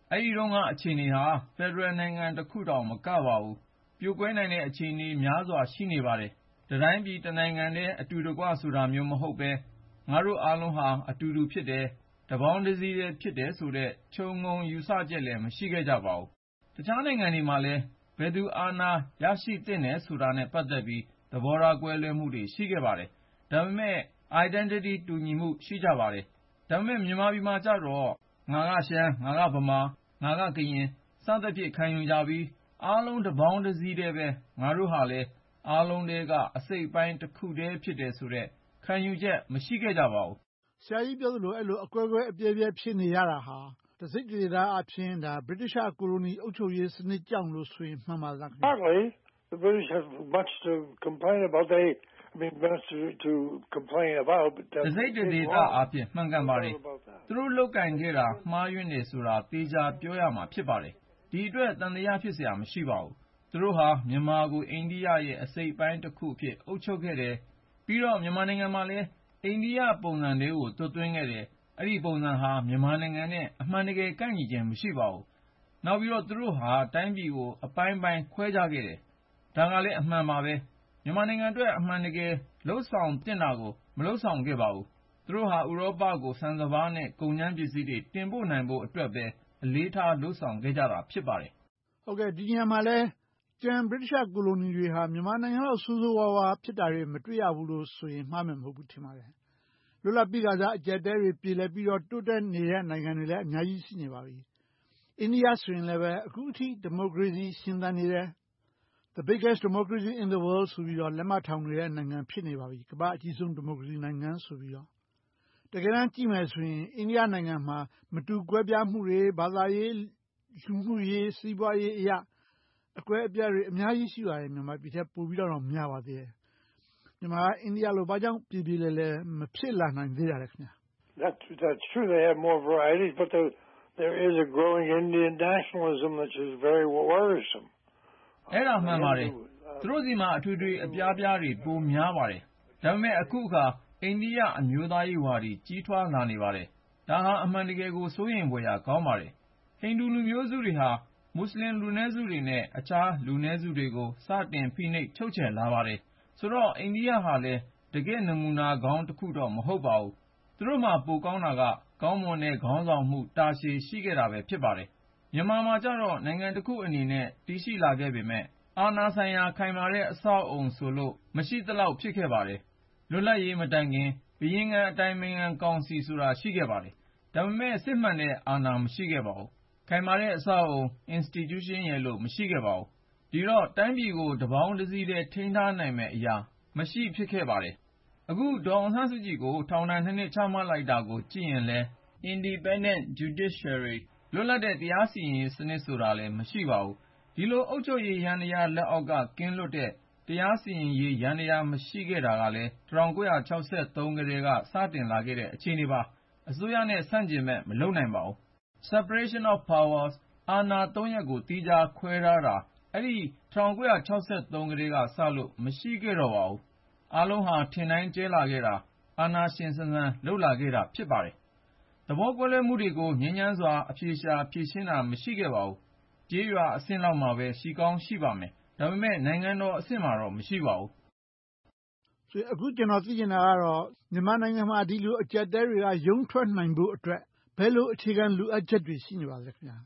အဲဒီတုန်းကအခြေအနေဟာဖက်ဒရယ်နိုင်ငံတစ်ခုတောင်မကပါဘူး။ပြိုကွဲနိုင်တဲ့အခြေအနေများစွာရှိနေပါတယ်။တစ်တိုင်းပြည်တစ်နိုင်ငံတည်းအတူတကွဆိုတာမျိုးမဟုတ်ဘဲငါတို့အားလုံးဟာအတူတူဖြစ်တယ်။တပေါင်းတစည်းတည်းဖြစ်တယ်ဆိုတဲ့ခြုံငုံယူဆချက်လည်းမရှိခဲ့ကြပါဘူး။တခြားနိုင်ငံတွေမှာလည်းဘယ်သူအာဏာရရှိသင့်တယ်ဆိုတာနဲ့ပတ်သက်ပြီးသဘောထားကွဲလွဲမှုတွေရှိခဲ့ပါတယ်။ဒါပေမဲ့ identity တူညီမှုရှိကြပါတယ်။ဒါပေမဲ့မြန်မာပြည်မှာကြတော့ငါကရှမ်းငါကဗမာငါကကရင်စသဖြင့်ခံယူကြပြီးအားလုံးတပေါင်းတစည်းတည်းပဲငါတို့ဟာလည်းအားလုံးတည်းကအစိတ်ပိုင်းတစ်ခုတည်းဖြစ်တယ်ဆိုတဲ့ခံယူချက်မရှိခဲ့ကြပါဘူးဆရာကြီးပြောသလိုအဲ့လိုအကွဲကွဲအပြဲပြဲဖြစ်နေရတာဟာတစိတ်တဒေသအဖြစ်ဒါ British ကိုလိုနီအုပ်ချုပ်ရေးစနစ်ကြောင့်လို့ဆိုရင်မှန်ပါလားခင်ဗျာ Partly the British have much to complain about they I mean much to, to complain about but တစိတ်တဒေသအဖြစ်မှန်ကန်ပါတယ်သူတို့လောက်ကင်ခဲ့တာမှားယွင်းနေဆိုတာတေချာပြောရမှာဖြစ်ပါတယ်ဒီအတွက်တန်တရားဖြစ်เสียမရှိပါဘူးသူတို့ဟာမြန်မာကိုအိန္ဒိယရဲ့အစိတ်ပိုင်းတစ်ခုအဖြစ်အုပ်ချုပ်ခဲ့တယ်ပြီးတော့မြန်မာနိုင်ငံမှာလည်းအိန္ဒိယပုံစံတွေကိုသွတ်သွင်းခဲ့တယ်အဲ့ဒီပုံစံဟာမြန်မာနိုင်ငံနဲ့အမှန်တကယ်ကိုက်ညီခြင်းမရှိပါဘူးနောက်ပြီးတော့သူတို့ဟာတိုင်းပြည်ကိုအပိုင်းပိုင်းခွဲခြားခဲ့တယ်ဒါကလည်းအမှန်ပါပဲမြန်မာနိုင်ငံအတွက်အမှန်တကယ်လှုပ်ဆောင်တင်တာကိုမလှုပ်ဆောင်ခဲ့ပါဘူးသူတို့ဟာဥရောပကိုဆန်စပါးနဲ့ကုန်ကျန်းပစ္စည်းတွေတင်ပို့နိုင်ဖို့အတွက်ပဲအလေးထားလှုပ်ဆောင်ခဲ့ကြတာဖြစ်ပါတယ်ဟုတ်ကဲ့ဒီညမှာလဲကျန် British ကိုလိုနီတွေဟာမြန်မာနိုင်ငံလောက်ဆိုးဆိုးဝါးဝါးဖြစ်တာတွေမတွေ့ရဘူးလို့ဆိုရင်မှားမယ်မဟုတ်ဘူးထင်ပါတယ်လွတ်လပ်ပြီးကစားအကျက်တဲတွေပြည်လဲပြီးတော့တိုးတက်နေတဲ့နိုင်ငံတွေလည်းအများကြီးရှိနေပါပြီအိန္ဒိယဆိုရင်လည်းပဲအခုအထိဒီမိုကရေစီရှင်သန်နေတယ် The biggest democracy in the world ဆိုပြီးတော့လက်မှတ်ထောင်နေတဲ့နိုင်ငံဖြစ်နေပါပြီကမ္ဘာအကြီးဆုံးဒီမိုကရေစီနိုင်ငံဆိုပြီးတော့တကယ်တမ်းကြည့်မယ်ဆိုရင်အိန္ဒိယနိုင်ငံမှာမတူကွဲပြားမှုတွေဘာသာရေးလူမှုရေးစီးပွားရေးအရာအကွဲအပြဲတွေအများကြီးရှိပါတယ်မြန်မာပြည်ထက်ပိုပြီးတော့များပါသေးတယ်မြန်မာအိန္ဒိယလိုဘာကြောင့်ပြည်ပြည်လဲလဲမဖြစ်လာနိုင်သေးတာလဲခင်ဗျာ That that's true they have more varieties but there there is a growing Indian nationalism which is very worrisome အဲ့ဒါမှန်ပါတယ်သူတို့စီမှာအထွေထွေအပြားပြားတွေပိုများပါတယ်ဒါပေမဲ့အခုအခါအိန္ဒိယအမျိုးသားရေးဝါဒီကြီးထွားလာနေပါတယ်ဒါဟာအမှန်တကယ်ကိုစိုးရိမ်ဖွယ်ရာကောင်းပါတယ်ဟိန္ဒူလူမျိုးစုတွေဟာမွတ်စလင်လူနည်းစုတွေနဲ့အခြားလူနည်းစုတွေကိုစတင်ဖိနှိပ်ချုပ်ချယ်လာပါတယ်ဆိုတော့အိန္ဒိယဟာလည်းတကယ်နမူနာကောင်းတစ်ခုတော့မဟုတ်ပါဘူးသူတို့မှာပိုကောင်းတာကကောင်းမွန်တဲ့ခေါင်းဆောင်မှုတာရှည်ရှိခဲ့တာပဲဖြစ်ပါတယ်မြန်မာမှာကြတော့နိုင်ငံတစ်ခုအနေနဲ့တည်ရှိလာခဲ့ပေမဲ့အာဏာဆိုင်ရာခိုင်မာတဲ့အဆောက်အုံဆိုလို့မရှိသလောက်ဖြစ်ခဲ့ပါတယ်လွတ်လပ်ရေးမတိုင်ခင်ဘုရင်ခံအတိုင်ပင်ခံကောင်စီဆိုတာရှိခဲ့ပါတယ်ဒါပေမဲ့စစ်မှန်တဲ့အာဏာမရှိခဲ့ပါဘူးခိုင်မာတဲ့အဆောက်အုံ institution ရဲ့လို့မရှိခဲ့ပါဘူးဒီတော့တိုင်းပြည်ကိုတပေါင်းတစည်းတည်းထိန်းထားနိုင်မဲ့အရာမရှိဖြစ်ခဲ့ပါတယ်အခုဒေါ်အောင်ဆန်းစုကြည်ကိုထောင်ဒဏ်နှစ်နှစ်ချမှတ်လိုက်တာကိုကြည့်ရင်လဲ independent judiciary လွတ်လပ်တဲ့တရားစီရင်ရေးစနစ်ဆိုတာလည်းမရှိပါဘူးဒီလိုအုပ်ချုပ်ရေးယန္တရားလက်အောက်ကကင်းလွတ်တဲ့တရားစီရင်ရေးယန္တရားမရှိခဲ့တာကလည်း၁၉၆၃ကတည်းကစတင်လာခဲ့တဲ့အခြေအနေပါအစိုးရနဲ့ဆန့်ကျင်မဲ့မလုပ်နိုင်ပါဘူး separation of powers အာဏာသုံးရပ်ကိုတီးခြားခွဲထားတာအဲ့ဒီ၁၉၆၃ကတည်းကစလို့မရှိခဲ့တော့ပါဘူးအားလုံးဟာထင်တိုင်းကျဲလာခဲ့တာအာဏာရှင်ဆန်ဆန်လှုပ်လာခဲ့တာဖြစ်ပါတယ်သဘောကွဲလွဲမှုတွေကိုငြင်းချမ်းစွာအပြေရှာဖြေရှင်းတာမရှိခဲ့ပါဘူးကြေးရွာအဆင့်လောက်မှာပဲရှိကောင်းရှိပါမယ်ဒါပေမဲ့နိုင်ငံတော်အဆင့်မှာတော့မရှိပါဘူးဆိုအခုကျွန်တော်သိချင်တာကတော့မြန်မာနိုင်ငံမှာဒီလိုအကျက်တဲတွေကရုံးထွက်နိုင်ဖို့အတွက်ဘယ်လိုအခြေခံလူအပ်ချက်တွေရှိနေပါလဲခင်ဗျာ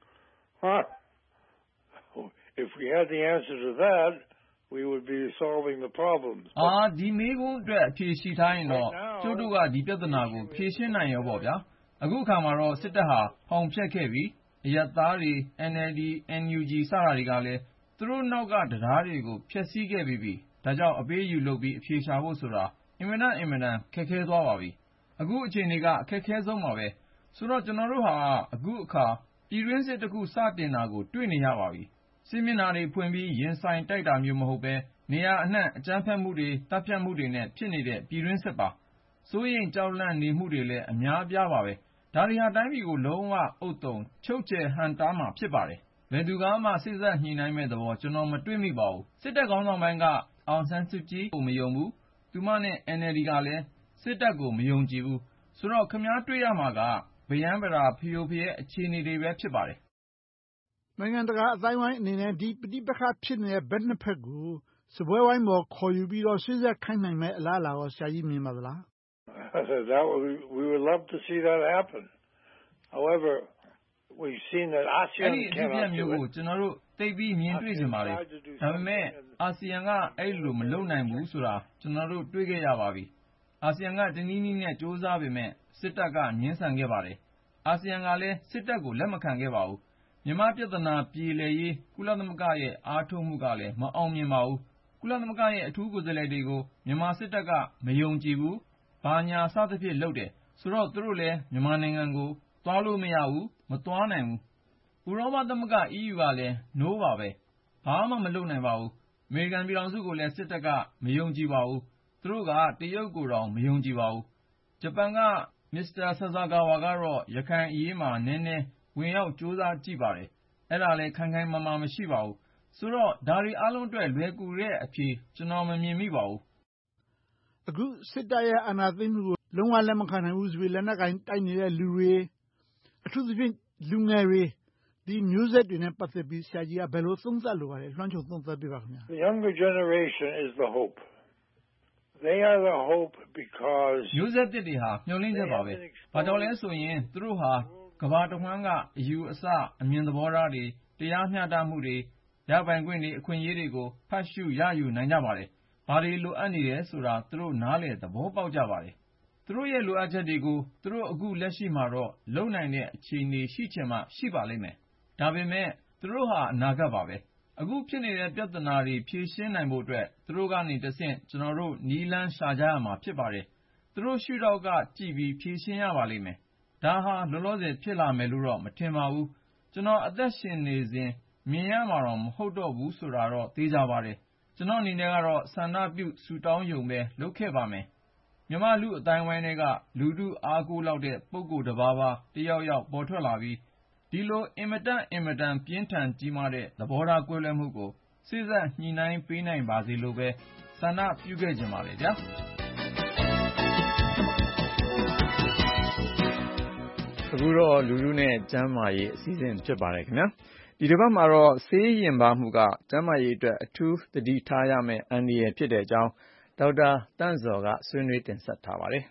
Huh. If we had the answer to that we would be solving the problems အာဒီမေးခွန်းအတွက်အဖြေရှိထားရင်တော့ကျုပ်တို့ကဒီပြဿနာကိုဖြေရှင်းနိုင်ရောပေါ့ဗျာအခုအခါမှာတော့စစ်တပ်ဟာဖောင်ဖျက်ခဲ့ပြီးအရပ်သားတွေ N L D N U G စတာတွေကလည်းသူတို့နောက်ကတရားတွေကိုဖျက်ဆီးခဲ့ပြီးပြီဒါကြောင့်အပေးယူလုပ်ပြီးအဖြေရှာဖို့ဆိုတာအင်မတန်အင်မတန်ခက်ခဲသွားပါပြီအခုအခြေအနေကအခက်ခဲဆုံးပါပဲဆိုတော့ကျွန်တော်တို့ဟာအခုအခါပြည်တွင်းစစ်တစ်ခုစတင်တာကိုတွေ့နေရပါပြီစစ်မျက်နှာတွေဖွင့်ပြီးရင်ဆိုင်တိုက်တာမျိုးမဟုတ်ပဲနေရာအနှံ့အကြမ်းဖက်မှုတွေတပ်ဖြတ်မှုတွေနဲ့ဖြစ်နေတဲ့ပြည်တွင်းစစ်ပါစိုးရိမ်ကြောက်လန့်နေမှုတွေလည်းအများပြားပါပဲဒါတွေဟာတိုင်းပြည်ကိုလုံးဝအုပ်တုံချုပ်ချယ်ဟန်တားမှာဖြစ်ပါတယ်ဘယ်သူကမှစိတ်ဆက်ညှိနှိုင်းမဲ့သဘောကျွန်တော်မတွေ့မိပါဘူးစစ်တပ်ကောင်းဆောင်ပိုင်းကအောင်ဆန်းစုကြည်ကိုမယုံဘူးသူမနဲ့ N L D ကလည်းစစ်တပ်ကိုမယုံကြည်ဘူးဆိုတော့ခင်ဗျားတွေ့ရမှာကဘယမ်းပရာဖျိုဖျဲအခြေအနေတွေပဲဖြစ်ပါတယ်။နိုင်ငံတကာအသိုင်းအဝိုင်းအနေနဲ့ဒီပဋိပက္ခဖြစ်နေတဲ့ဘက်နှစ်ဖက်ကိုစားပွဲဝိုင်းပေါ်ခေါ်ယူပြီးတော့ဆွေးနွေးခိုင်းနိုင်မယ့်အလားအလာကိုဆရာကြီးမြင်ပါသလား။ That we would love to see that happen. However, we've seen that ASEAN cannot do it. ကျွန်တော်တို့သိပြီးမြင်တွေ့ကြပါလေ။ဒါပေမဲ့အာဆီယံကအဲ့လိုမလုပ်နိုင်ဘူးဆိုတာကျွန်တော်တို့တွေ့ခဲ့ရပါပြီ။အာဆီယံကတနည်းနည်းနဲ့စ조사ပေမဲ့စစ်တပ်ကငင်းဆန်ခဲ့ပါတယ်။အာဆီယံကလည်းစစ်တပ်ကိုလက်မခံခဲ့ပါဘူး။မြန်မာပြည်ထနာပြည်လေရေးကုလသမဂ္ဂရဲ့အားထုတ်မှုကလည်းမအောင်မြင်ပါဘူး။ကုလသမဂ္ဂရဲ့အထူးကိုယ်စားလှယ်တွေကိုမြန်မာစစ်တပ်ကမယုံကြည်ဘူး။ဘာညာစသဖြင့်လုပ်တယ်ဆိုတော့သူတို့လည်းမြန်မာနိုင်ငံကိုသွားလို့မရဘူးမသွားနိုင်ဘူး။ဥရောပသမဂ္ဂ E U ကလည်း no ပါပဲ။ဘာမှမလုပ်နိုင်ပါဘူး။အမေရိကန်ပြည်ထောင်စုကိုလည်းစစ်တပ်ကမယုံကြည်ပါဘူး။သူတို့ကတရုတ်ကိုတောင်မယုံကြည်ပါဘူး။ဂျပန်ကမစ္စတာဆာဆာဂါဝါကတော့ရခိုင်အရေးမှာနည်းနည်းဝင်ရောက်စ조사ကြည့်ပါတယ်။အဲ့ဒါလည်းခိုင်ခိုင်မာမာမရှိပါဘူး။ဆိုတော့ဒါတွေအားလုံးအတွက်လွယ်ကူတဲ့အဖြေကျွန်တော်မမြင်မိပါဘူး။အခုစစ်တပ်ရဲ့အာဏာသိမ်းမှုကိုလုံးဝလက်မခံနိုင်ဘူးဆိုပြီးလက်နက်ကင်တိုက်နေတဲ့လူတွေအထူးသဖြင့်လူငယ်တွေဒီမျိုးဆက်တွေနဲ့ပတ်သက်ပြီးဆရာကြီးကဘယ်လိုသုံးသပ်လိုပါလဲလွှမ်းခြုံသုံးသပ်ပြပါခင်ဗျာ The younger generation is the hope. They are the hope because မျိုးဆက်တွေဟာမျှော်လင့်ချက်ပါပဲ။ဘာကြောင့်လဲဆိုရင်သူတို့ဟာကမ္ဘာတစ်ဝန်းကအယူအဆအမြင်သဘောထားတွေတရားမျှတမှုတွေရပိုင်ခွင့်တွေအခွင့်အရေးတွေကိုဖတ်ရှုရယူနိုင်ကြပါတယ်။ဘာတွေလိုအပ်နေတယ်ဆိုတာသူတို့နားလည်သဘောပေါက်ကြပါတယ်။သူတို့ရဲ့လိုအပ်ချက်တွေကိုသူတို့အခုလက်ရှိမှာတော့လုံနိုင်တဲ့အခြေအနေရှိချင်မှရှိပါလိမ့်မယ်။ဒါပေမဲ့သူတို့ဟာအနာဂတ်ပါပဲ။အခုဖြစ်နေတဲ့ပြဿနာတွေဖြေရှင်းနိုင်ဖို့အတွက်သူတို့ကနေတဆင့်ကျွန်တော်တို့နီးလန်းရှာကြရမှာဖြစ်ပါတယ်။သူတို့ရှုထောက်ကကြည့်ပြီးဖြေရှင်းရပါလိမ့်မယ်။ဒါဟာလောလောဆယ်ဖြစ်လာမယ်လို့တော့မထင်ပါဘူး။ကျွန်တော်အသက်ရှင်နေစဉ်မြင်ရမှာတော့မဟုတ်တော့ဘူးဆိုတာတော့သိကြပါတယ်။ကျွန်တော်အနေနဲ့ကတော့ဆန္ဒပြုဆူတောင်းယုံပဲလုပ်ခဲ့ပါမယ်။မြမလူအတိုင်းဝိုင်းတွေကလူထုအားကိုးလောက်တဲ့ပုံကိုယ်တစ်ပါးပါတယောက်ယောက်ပေါ်ထွက်လာပြီးဒီလိုအင်မတန်အင်မတန်ပြင်းထန်ကြီးမားတဲ့သဘောထားကွဲလွဲမှုကိုစိစက်ညှိနှိုင်းပေးနိုင်ပါစေလို့ပဲဆန္ဒပြုခဲ့ကြပါလေဗျာအခုတော့လူလူနဲ့ကျမ်းမာရေးအစည်းအဝေးဖြစ်ပါတယ်ခင်ဗျာဒီတစ်ပတ်မှာတော့ဆေးရင်ပါမှုကကျမ်းမာရေးအတွက်အထူးသတိထားရမယ့်အန္တရာယ်ဖြစ်တဲ့အကြောင်းဒေါက်တာတန့်ဇော်ကဆွေးနွေးတင်ဆက်ထားပါတယ်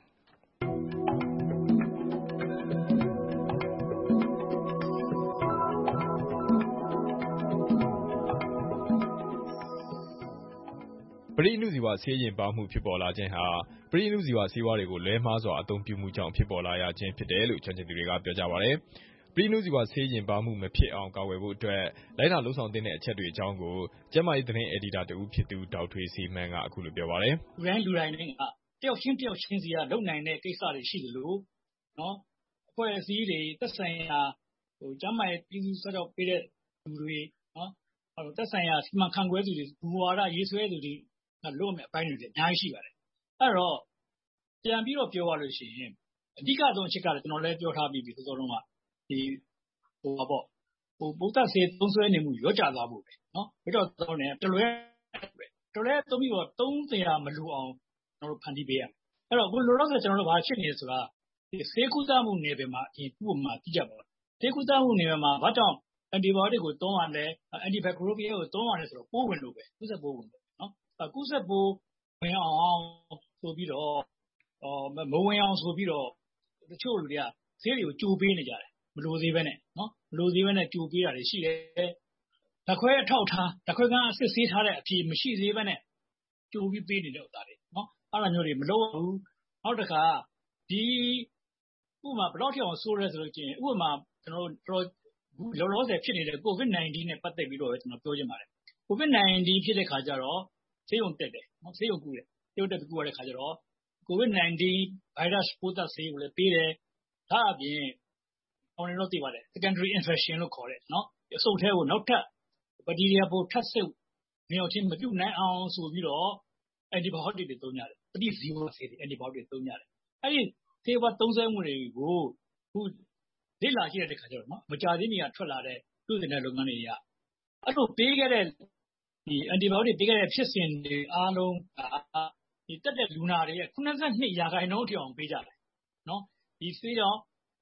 ပရိနုဇီဝဆေးရင်ပါမှုဖြစ်ပေါ်လာခြင်းဟာပရိနုဇီဝဆေးဝါးတွေကိုလွဲမှားစွာအသုံးပြုမှုကြောင့်ဖြစ်ပေါ်လာရခြင်းဖြစ်တယ်လို့ကျွမ်းကျင်သူတွေကပြောကြပါတယ်။ပရိနုဇီဝဆေးရင်ပါမှုမဖြစ်အောင်ကာကွယ်ဖို့အတွက်လိုက်နာလှုံ့ဆော်တဲ့အချက်တွေအကြောင်းကိုကျန်းမာရေးသတင်းအယ်ဒီတာတဦးဖြစ်သူဒေါက်ထွေစီမန်ကအခုလိုပြောပါတယ်။လူတိုင်းလူတိုင်းကတယောက်ချင်းတယောက်ချင်းစီကလုံနိုင်တဲ့ကိစ္စတွေရှိတယ်လို့နော်အဖွဲ့အစည်းတွေသက်ဆိုင်ရာဟိုကျန်းမာရေးပြည်သူ့စောင့်ပေးတဲ့လူတွေနော်ဟိုသက်ဆိုင်ရာစီမံခန့်ခွဲသူတွေဘူဝါဒရေးဆွဲသူတွေလို့မဲ့အပိုင်းတွေအများကြီးရှိပါတယ်အဲ့တော့ပြန်ပြီးတော့ပြောရလို့ရှိရင်အဓိကဆုံးအချက်ကလည်းကျွန်တော်လည်းပြောထားပြီးပြီသောတော်ကဒီဟိုပါပေါ့ဟိုဗုဒ္ဓဆေးသုံးဆွဲနေမှုရောကြသွားဖို့ပဲနော်ပြီးတော့သောတော်နဲ့တလွဲတလွဲသုံးပြီးတော့သုံးတရားမလူအောင်ကျွန်တော်တို့ဖန်တီးပေးရအဲ့တော့အခုလောလောဆယ်ကျွန်တော်တို့ဘာဖြစ်နေလဲဆိုတာဒီဆေးကုသမှုနယ်ပယ်မှာဒီဥပမာကြည့်ကြပါဦးဆေးကုသမှုနယ်ပယ်မှာဘာကြောင့်အန်တီဘိုတိတ်ကိုသုံးရတယ်အန်တီဘက်ခရိုပီယာကိုသုံးရတယ်ဆိုတော့ပိုးဝင်လို့ပဲကုသပိုးဝင်လို့ကုသပိုးဝင်အောင်ဆိုပြီးတော့မဝင်အောင်ဆိုပြီးတော့တချို့လူတွေကဆေးတွေကိုကြိုပေးနေကြတယ်မလိုသေးပဲနဲ့နော်မလိုသေးပဲနဲ့ကြိုပေးတာတွေရှိတယ်ဓာတ်ခွဲအထောက်ထားဓာတ်ခွဲကစစ်ဆေးထားတဲ့အဖြေမရှိသေးပဲနဲ့ကြိုပြီးပေးနေတဲ့ဥစ္စာတွေနော်အဲ့လိုမျိုးတွေမလုပ်ဘူးနောက်တစ်ခါဒီဥပမာဘယ်တော့ထိအောင်ဆိုးရဲဆိုလို့ကျရင်ဥပမာကျွန်တော်တို့လောလောဆယ်ဖြစ်နေတဲ့ ကိုဗစ်-၁၉ နဲ့ပတ်သက်ပြီးတော့ကျွန်တော်ပြောချင်ပါတယ် ကိုဗစ်-၁၉ ဖြစ်တဲ့ခါကျတော့ဆေးရုံတက်တယ်နော်ဆေးရုံကူတယ်ဆေးရုံတက်ကူရတဲ့ခါကျတော့ကိုဗစ်-၁၉ ဗိုင်းရပ်စ်ပိုးသတ်ဆေးကိုလည်းပေးတယ်ဒါအပြင်အော်နေတော့သိပါတယ် secondary infection လို့ခေါ်တယ်နော်အဆုတ်ထဲကိုနောက်ထပ်ဘက်တီးရီးယားပိုးထပ်ဆုပ်နေအောင်ချင်းမပြုတ်နိုင်အောင်ဆိုပြီးတော့ antibiotic တွေသုံးကြတယ်ပဋိဇီဝဆေးတွေ antibiotic သုံးကြတယ်အဲ့ဒီဆေးဝါးသုံးစွဲမှုတွေကိုခုလေ့လာကြည့်တဲ့ခါကျတော့နော်မကြာသေးမီကထွက်လာတဲ့သူ့တဲ့လုပ်ငန်းတွေကအဲ့လိုပေးခဲ့တဲ့ဒီ antibiotic ပေးခဲ့တဲ့ဖြစ်စဉ်တွေအားလုံးဒီတက်တဲ့လူနာတွေရဲ့ ခုနစ်ဆယ့်နှစ် ရာခိုင်နှုန်းထိအောင်ပေးကြတယ်နော်ဒီဆေးကြောင့်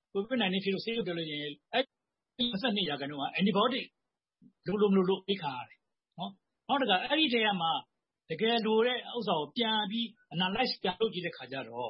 ကိုဗစ် nineteen ဖြစ်လို့ဆေးရုံတက်လို့ရင်အဲ့၂၂ရာခိုင်နှုန်းက antibiotic လိုလိုမလိုလိုပေးခံရတယ်နော်နောက်တကအဲ့ဒီထဲမှာတကယ်လိုတဲ့ဥစ္စာကိုပြန်ပြီး analyze ပြန်လုပ်ကြည့်တဲ့ခါကျတော့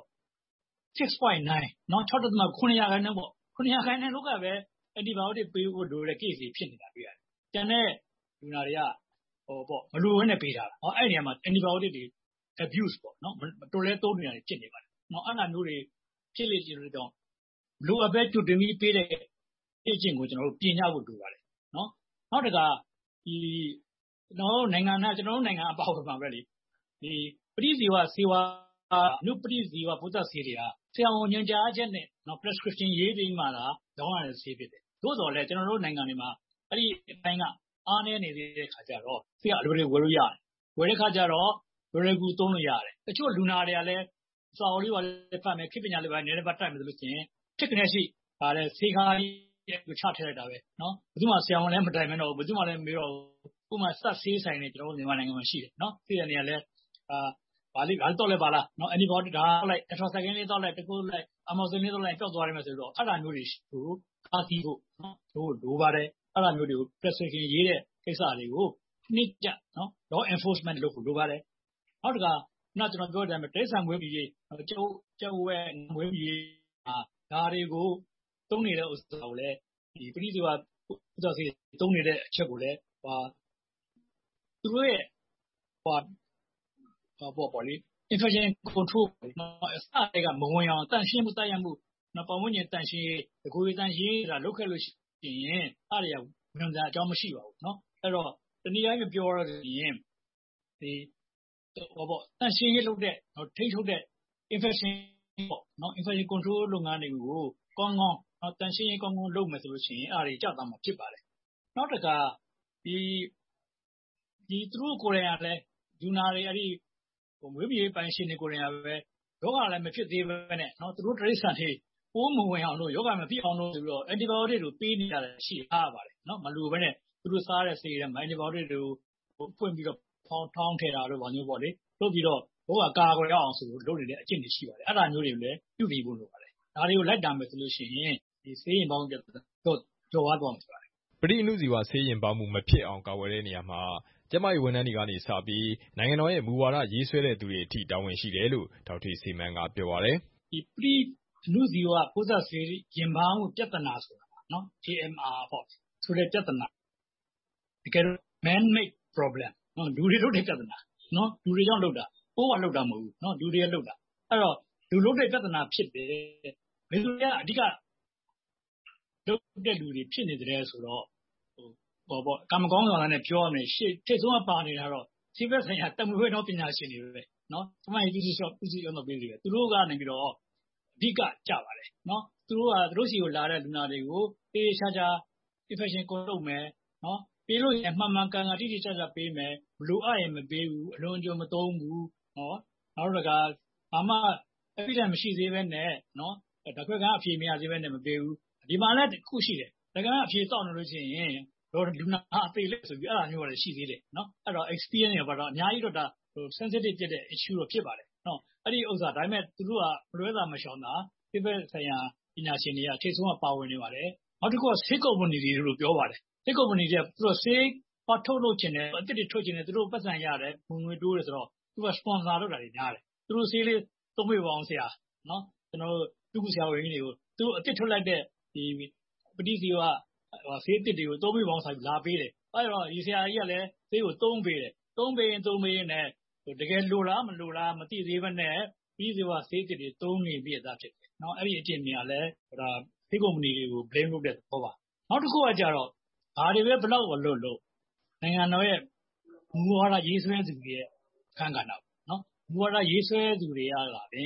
six point nine နော်၆.၇ ရာခိုင်နှုန်းပေါ့၇ ရာခိုင်နှုန်းလောက်ကပဲ antibiotic ပေးဖို့လိုတဲ့ case တွေဖြစ်နေတာတွေ့ရတယ်။ကျန်တဲ့လူနာတွေကဟိုပေါ့မလိုဘဲနဲ့ပေးထားတာ။ဟောအဲ့ဒီနေရာမှာ antibiotic တွေ abuse ပေါ့နော်တော်လဲသုံးနေတာဖြစ်နေပါတယ်။နော်အဲ့လိုမျိုးတွေဖြစ်လေ့ရှိလို့တော့လိုအပ်ပဲကျွတ်တင်ပြီးပေးတဲ့အေဂျင့်ကိုကျွန်တော်တို့ပြင်ရဖို့လိုပါတယ်။နော်နောက်တကဒီကျွန်တော်တို့နိုင်ငံနဲ့ကျွန်တော်တို့နိုင်ငံအပေါင်းမှာပဲလေဒီပရိဇီဝဆေးဝါးအနုပရိဇီဝပိုးသတ်ဆေးတွေကဆရာဝန်ညွှန်ကြားချက်နဲ့နော် prescription ရေးပြီးမှလာရောင်းရတဲ့ဆေးဖြစ်တယ်။သို့တော်လည်းကျွန်တော်တို့နိုင်ငံတွေမှာအဲ့ဒီအပိုင်းကအားနည်းနေတဲ့ခါကျတော့ဆေးကအလိုတွေဝယ်လို့ရတယ်။ဝယ်တဲ့ခါကျတော့ဝယ်ရကူသုံးလို့ရတယ်။တချို့လူနာတွေကလည်းစာအုပ်လေးပါလေးဖတ်မယ်ခေပညာလေးပါနည်းနည်းပါတိုက်မယ်ဆိုလို့ရှိရင်ဖြစ်ကနေရှိပါလေဆေးကားကြီးချထည့်လိုက်တာပဲနော်။ဘယ်သူမှဆရာဝန်လည်းမတိုင်မဲတော့ဘူးဘယ်သူမှလည်းမေးတော့ဥပမာစက်ဆေးဆိုင်နေကျွန်တော်တို့မြန်မာနိုင်ငံမှာရှိတယ်နော်။ဆေးရနေရလဲအာဘာလေးဘာတော့လဲပါလားနော် antibiotic ဒါလိုက် tetracycline လေးတော့လိုက်တကူလိုက် amoxicillin လေးတော့လိုက်ပျောက်သွားရမယ်ဆိုတော့အဲ့ဒါမျိုးတွေကိုအားစီးဖို့နော်တို့လိုပါတယ်အဲ့ဒါမျိုးတွေကို prescription ရေးတဲ့ကိစ္စတွေကိုနှိကျနော် law enforcement လုပ်ဖို့လိုပါတယ်နောက်တစ်ခါနောက်ကျွန်တော်ပြောတဲ့အတိုင်းတိရစ္ဆာန်မွေးမြူရေးကျုပ်ကျုပ်ရဲ့မွေးမြူရေးဒါတွေကိုသုံးနေတဲ့ဥစ္စာကိုလည်းဒီပရိသေဝဥစ္စာစီသုံးနေတဲ့အချက်ကိုလည်းဟာသူတို့ရဲ့ဟောပေါ့ပေါ့လေ infection control နော်အစတွေကမဝင်အောင်တန့်ရှင်းမှုတိုက်ရမှုနော်ပတ်ဝန်းကျင်တန့်ရှင်းရေးဒီကိုယ်တန့်ရှင်းတာလုပ်ခဲ့လို့ရှိရင်အဲ့ဒါဝင်တာအကြောင်းမရှိပါဘူးနော်အဲ့တော့တနည်းအားဖြင့်ပြောရရင်ဒီဟောပေါ့တန့်ရှင်းရေးလုပ်တဲ့နော်ထိထုတ်တဲ့ infection ပေါ့နော် infection control လုပ်ငန်းတွေကိုကောင်းကောင်းနော်တန့်ရှင်းရေးကောင်းကောင်းလုပ်မယ်ဆိုလို့ရှိရင်အဲ့ဒါတွေကြောက်သွားမှာဖြစ်ပါတယ်နောက်တစ်ခါဒီဒီသူတို့ကိုယ်တိုင်ကလည်းဂျူနာတွေအဲ့ဒီဟိုမွေးမြူရေးပိုင်ရှင်တွေကိုယ်တိုင်ကပဲယောဂလည်းမဖြစ်သေးပဲနဲ့နော်သူတို့တိရစ္ဆာန်တွေပိုးမဝင်အောင်လို့ယောဂမဖြစ်အောင်လို့ဆိုပြီးတော့ antibiotic တွေပေးနေရတယ်ရှိအားပါတယ်နော်မလိုပဲနဲ့သူတို့စားတဲ့ဆေးတွေမှာ antibiotic တွေကိုဖွင့်ပြီးတော့ထောင်းထောင်းထည့်တာတို့ဘာမျိုးပေါ့လေလုပ်ပြီးတော့ဘောကကာကွယ်အောင်ဆိုလို့လုပ်နေတဲ့အကျင့်တွေရှိပါတယ်အဲ့ဒါမျိုးတွေလည်းပြုပြီးဖို့လိုပါတယ်ဒါတွေကိုလိုက်တာမယ်ဆိုလို့ရှိရင်ဒီဆေးရင်ပေါင်းတော့ကြော်သွားသွားမှာဖြစ်ပါတယ်ပရိအဏုဇီဝဆေးရင်ပေါင်းမှုမဖြစ်အောင်ကာကွယ်တဲ့နေရာမှာကျန်းမာရေးဝန်ထမ်းတွေကနေစပြီးနိုင်ငံတော်ရဲ့မူဝါဒရေးဆွဲတဲ့သူတွေအထိတာဝန်ရှိတယ်လို့ဒေါက်တာစီမန်ကပြောပါတယ်ဒီပရိအဏုဇီဝပိုးသတ်ဆေးရင်ပေါင်းမှုပြဿနာဆိုတာနော် J M R ပေါ့ဆိုတဲ့ပြဿနာဒီကဲ man made problem နော်လူတွေလုပ်တဲ့ပြဿနာနော်လူတွေကြောင့်လုပ်တာပိုးကလုပ်တာမဟုတ်ဘူးနော်လူတွေကလုပ်တာအဲ့တော့လူလုပ်တဲ့ပြဿနာဖြစ်တယ်ဘယ်လိုလဲအဓိကလုပ်တဲ့လူတွေဖြစ်နေတယ်ဆိုတော့ဟိုပေါ့ကံမကောင်းဆိုတာနဲ့ပြောရမယ်ရှေ့ထိတ်ဆုံးကပါနေတာတော့စိဘက်ဆိုင်ရာတမွေးတော့ပညာရှင်တွေပဲနော်သမိုင်းပြည်စီတော့ပြည်စီရောတော့ပြည်စီပဲသူတို့ကနေပြီးတော့အဓိကကြပါတယ်နော်သူတို့ကသူတို့စီကိုလာတဲ့လူနာတွေကိုတေးချာချာ infection ကိုလုပ်မယ်နော်ပေးလို့ရင်မှန်မှန်ကန်ကန်တိတိကျကျပေးမယ်မလိုအပ်ရင်မပေးဘူးအလွန်ကြုံမသုံးဘူးနော်နောက်တစ်ခါဘာမှ evidence မရှိသေးပဲနဲ့နော်တခွက်ကအဖြေမရသေးပဲနဲ့မပေးဘူးဒီမှာလည်းတစ်ခုရှိတယ်တကယ်အဖြေတောက်နေလို့ရှိရင်တော့လူနာအသေးလေးဆိုပြီးအဲ့ဒါမျိုးလည်းရှိသေးတယ်နော်အဲ့တော့ experience တွေကတော့အများကြီးတော့ဒါဟို sensitive ဖြစ်တဲ့ issue တော့ဖြစ်ပါတယ်နော်အဲ့ဒီဥစ္စာဒါပေမဲ့သူတို့ကလွဲတာမရှောင်တာဒီဘက်ဆိုင်ရာပညာရှင်တွေကထိတ်ဆုံးကပါဝင်နေပါတယ်နောက်တစ်ခုက ဆေးကုမ္ပဏီတွေလို့ပြောပါတယ်ဆေးကုမ္ပဏီတွေကသူတို့ဆေးဟောထုတ်လုပ်ခြင်းနဲ့အတစ်တွေထုတ်ခြင်းနဲ့သူတို့ပတ်စံရတယ်ဝင်ငွေတိုးတယ်ဆိုတော့သူက sponsor လုပ်တာတွေများတယ်သူတို့ဆေးလေးသုံးပေးပါအောင်ဆရာနော်ကျွန်တော်တို့သူ့ဆရာဝန်ကြီးတွေကိုသူတို့အတစ်ထုတ်လိုက်တဲ့ဒီပဋိဇီဝဆေးအတစ်တွေကိုသုံးပေးပါအောင်ဆိုပြီးလာပေးတယ်အဲ့တော့ဒီဆရာကြီးကလည်းဆေးကိုသုံးပေးတယ်သုံးပေးရင်သုံးပေးရင်လည်းတကယ်လိုလားမလိုလားမသိသေးဘဲနဲ့ပဋိဇီဝဆေးအတစ်တွေသုံးနေပြီးသားဖြစ်တယ်နော်အဲ့ဒီအကျင့်တွေကလည်းဒါဆေးကုမ္ပဏီတွေကို blame လုပ်တဲ့သဘောပါနောက်တစ်ခုကကြတော့ဘာတွေပဲဘလောက်လွတ်လို့နိုင်ငံတော်ရဲ့မူဝါဒရေးဆွဲသူတွေရဲ့အခန်းကဏ္ဍနော်မူဝါဒရေးဆွဲသူတွေကလာရင်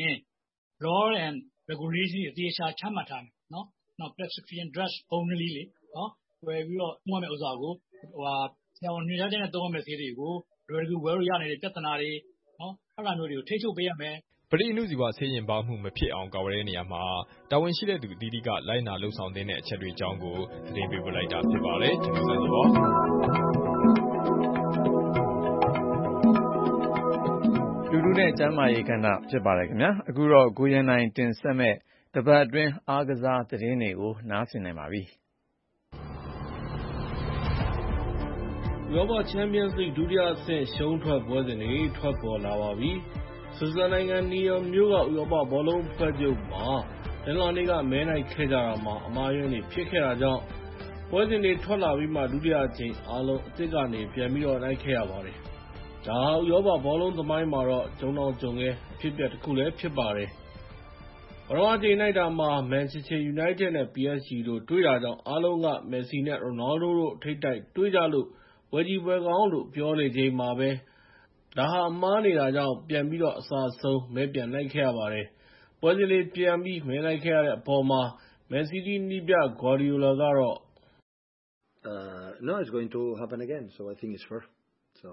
law and regulation အသေးချာချမှတ်ထားတယ်နော်နောက် prescription drugs only လေနော်ဝယ်ပြီးတော့မှုရမယ့်ဥစ္စာကိုဟိုဟာဆရာဝန်ညွှန်ကြားချက်နဲ့သုံးရမယ့်ဆေးတွေကိုလွယ်ကူဝယ်လို့ရနေတဲ့ပြဿနာတွေနော်အဲ့လိုမျိုးတွေကိုထိချုပ်ပေးရမယ်ပရိအဏုဇီဝဆေးရင်ပေါင်းမှုမဖြစ်အောင်ကာကွယ်တဲ့နေရာမှာတာဝန်ရှိတဲ့သူအသီးသီးကလိုက်နာလှုပ်ဆောင်တဲ့အချက်တွေအကြောင်းကိုသတင်းပေးပို့လိုက်တာဖြစ်ပါတယ်ဒီလိုဆိုတော့လူလူနဲ့ကျမ်းမာရေးကဏ္ဍဖြစ်ပါတယ်ခင်ဗျာအခုတော့ကိုရန်နိုင်တင်ဆက်မဲ့တပတ်အတွင်းအားကစားသတင်းတွေကိုနားဆင်နိုင်ပါပြီ။ဥရောပချန်ပီယံစ်လိဂ်ဒုတိယအဆင့်ရှုံးထွက်ပွဲစဉ်တွေထွက်ပေါ်လာပါပြီ။ ဆွစ်ဇာလန်နိုင်ငံနီယမ်မြို့ကဥရောပဘောလုံးအဖွဲ့ချုပ်မှာတနင်္လာနေ့ကမဲနိုင်ခဲ့ကြတာမှာအမှားအယွင်းတွေဖြစ်ခဲ့တာကြောင့်ပွဲစဉ်တွေထွက်လာပြီးမှဒုတိယအကြိမ်အားလုံးအသစ်ကနေပြန်ပြီးတော့နိုင်ခဲ့ရပါတယ်။ဒါဟာဥရောပဘောလုံးသမိုင်းမှာတော့ဂျုံတောင်ဂျုံခဲအဖြစ်အပျက်တစ်ခုလည်းဖြစ်ပါတယ်။ပထမအကြိမ်နိုင်တာမှာမန်ချက်စတာယူနိုက်တက်နဲ့ ပီ အက်စ် ဂျီ တို့တွေ့တာကြောင့်အားလုံးကမက်ဆီနဲ့ရိုနယ်ဒိုတို့ထိပ်တိုက်တွေ့ကြလို့ပွဲကြီးပွဲကောင်းလို့ပြောနေချိန်မှာပဲဒါဟာမှားနေတာကြောင့်ပြန်ပြီးတော့အစားဆုံးမဲပြန်နိုင်ခဲ့ရပါတယ်။ပွဲစဉ်လေးပြန်ပြီးမဲနိုင်ခဲ့ရတဲ့အပေါ်မှာမန်စီးတီးနည်းပြဂွါဒီယိုလာကတော့ No, it's going to happen again. So I think it's fair. So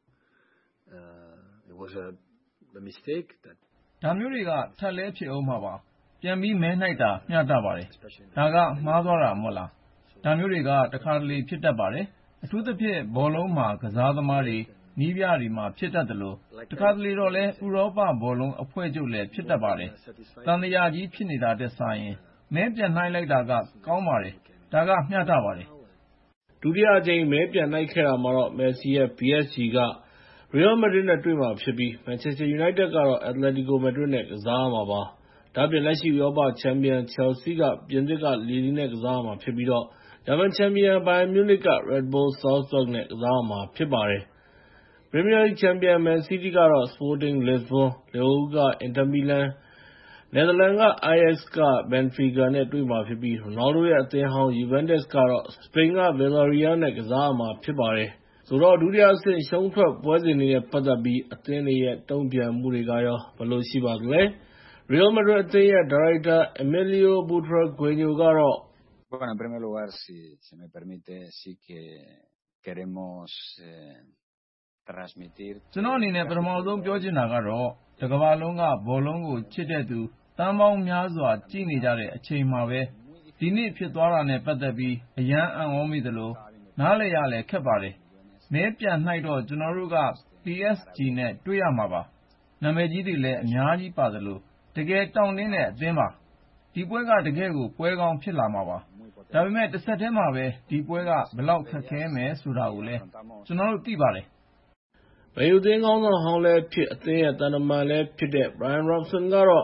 uh, it was a, a mistake that. ဒါမျိုးတွေကထပ်လဲဖြစ်အောင်မှာပါပြန်ပြီးမဲနှိုက်တာမျှတပါတယ်ဒါကမှားသွားတာမဟုတ်လားဒါမျိုးတွေကတခါတလေဖြစ်တတ်ပါတယ်အထူးသဖြင့်ဘောလုံးမှာကစားသမားတွေနီးပြတွေမှာဖြစ်တတ်တယ်လို့တခါတလေတော့လဲဥရောပဘောလုံးအဖွဲ့ချုပ်လည်းဖြစ်တတ်ပါတယ်တန်တရားကြီးဖြစ်နေတာတက်ဆိုင်ရင်မဲပြန်နှိုက်လိုက်တာကကောင်းပါတယ်ဒါကမျှတပါတယ်ဒုတိယအကြိမ်မဲပြန်နှိုက်ခဲ့တာမှာတော့မက်ဆီရဲ့ ပီ အက်စ် ဂျီ ကရီယယ်မက်ဒရစ်နဲ့တွေ့မှာဖြစ်ပြီးမန်ချက်စတာယူနိုက်တက်ကတော့အက်တလက်တီကိုမက်ဒရစ်နဲ့ကစားမှာပါ။ဒါ့အပြင်လက်ရှိဥရောပချန်ပီယံချယ်လ်ဆီးကပြင်သစ်ကလီလီနဲ့ကစားမှာဖြစ်ပြီးတော့ဂျာမန်ချန်ပီယံဘိုင်ယန်မြူးနစ်က Red Bull Salzburg နဲ့ကစားမှာဖြစ်ပါတယ်။ပရီးမီးယားလိဂ်ချန်ပီယံမန်စီးတီးကတော့ Sporting Lisbon ၊ လီဗာပူးကအင်တာမီလန်၊ နယ်သာလန်က အိုင်အက်စ် က ဘန်ဖီကာနဲ့တွေ့မှာဖြစ်ပြီးရိုနယ်ဒိုရဲ့အသင်းဟောင်းယူဗန်တက်စ်ကတော့စပိန်ကဗီလာရီယားနဲ့ကစားမှာဖြစ်ပါတယ်။ဆိုတော့ဒုတိယအဆင့်ရှုံးထွက်ပွဲစဉ်တွေနဲ့ပတ်သက်ပြီးအသင်းတွေရဲ့တုံ့ပြန်မှုတွေကရောဘယ်လိုရှိပါသလဲ။ရီယယ်မက်ဒရစ်အသင်းရဲ့ဒါရိုက်တာအမီလီယိုဘူထရာဂွေညိုကတော့ Bueno, en primer lugar, si se me permite, sí que queremos eh, transmitir. ကျွန်တော်အနေနဲ့ပထမဆုံးပြောချင်တာကတော့တကမ္ဘာလုံးကဘောလုံးကိုချစ်တဲ့သူတန်းပေါင်းများစွာကြည့်နေကြတဲ့အချိန်မှာပဲဒီနေ့ဖြစ်သွားတာနဲ့ပတ်သက်ပြီးအယမ်းအံ့ဩမိသလိုနားလည်ရလဲခက်ပါတယ်မဲပြန်နှိုက်တော့ကျွန်တော်တို့က ပီ အက်စ် ဂျီ နဲ့တွေ့ရမှာပါနာမည်ကြီးတွေလည်းအများကြီးပါသလိုတကယ်တောင့်တင်းတဲ့အသင်းပါဒီပွဲကတကယ်ကိုပွဲကောင်းဖြစ်လာမှာပါဒါပေမဲ့တစ်ဆက်တည်းမှာပဲဒီပွဲကဘယ်လောက်ခက်ခဲမယ်ဆိုတာကိုလည်းကျွန်တော်တို့သိပါတယ်ဘယ်ယူသင်းကောင်းဆောင်ဟောင်းလည်းဖြစ်အသင်းရဲ့တန်တမန်လည်းဖြစ်တဲ့ Brian Robson ကတော့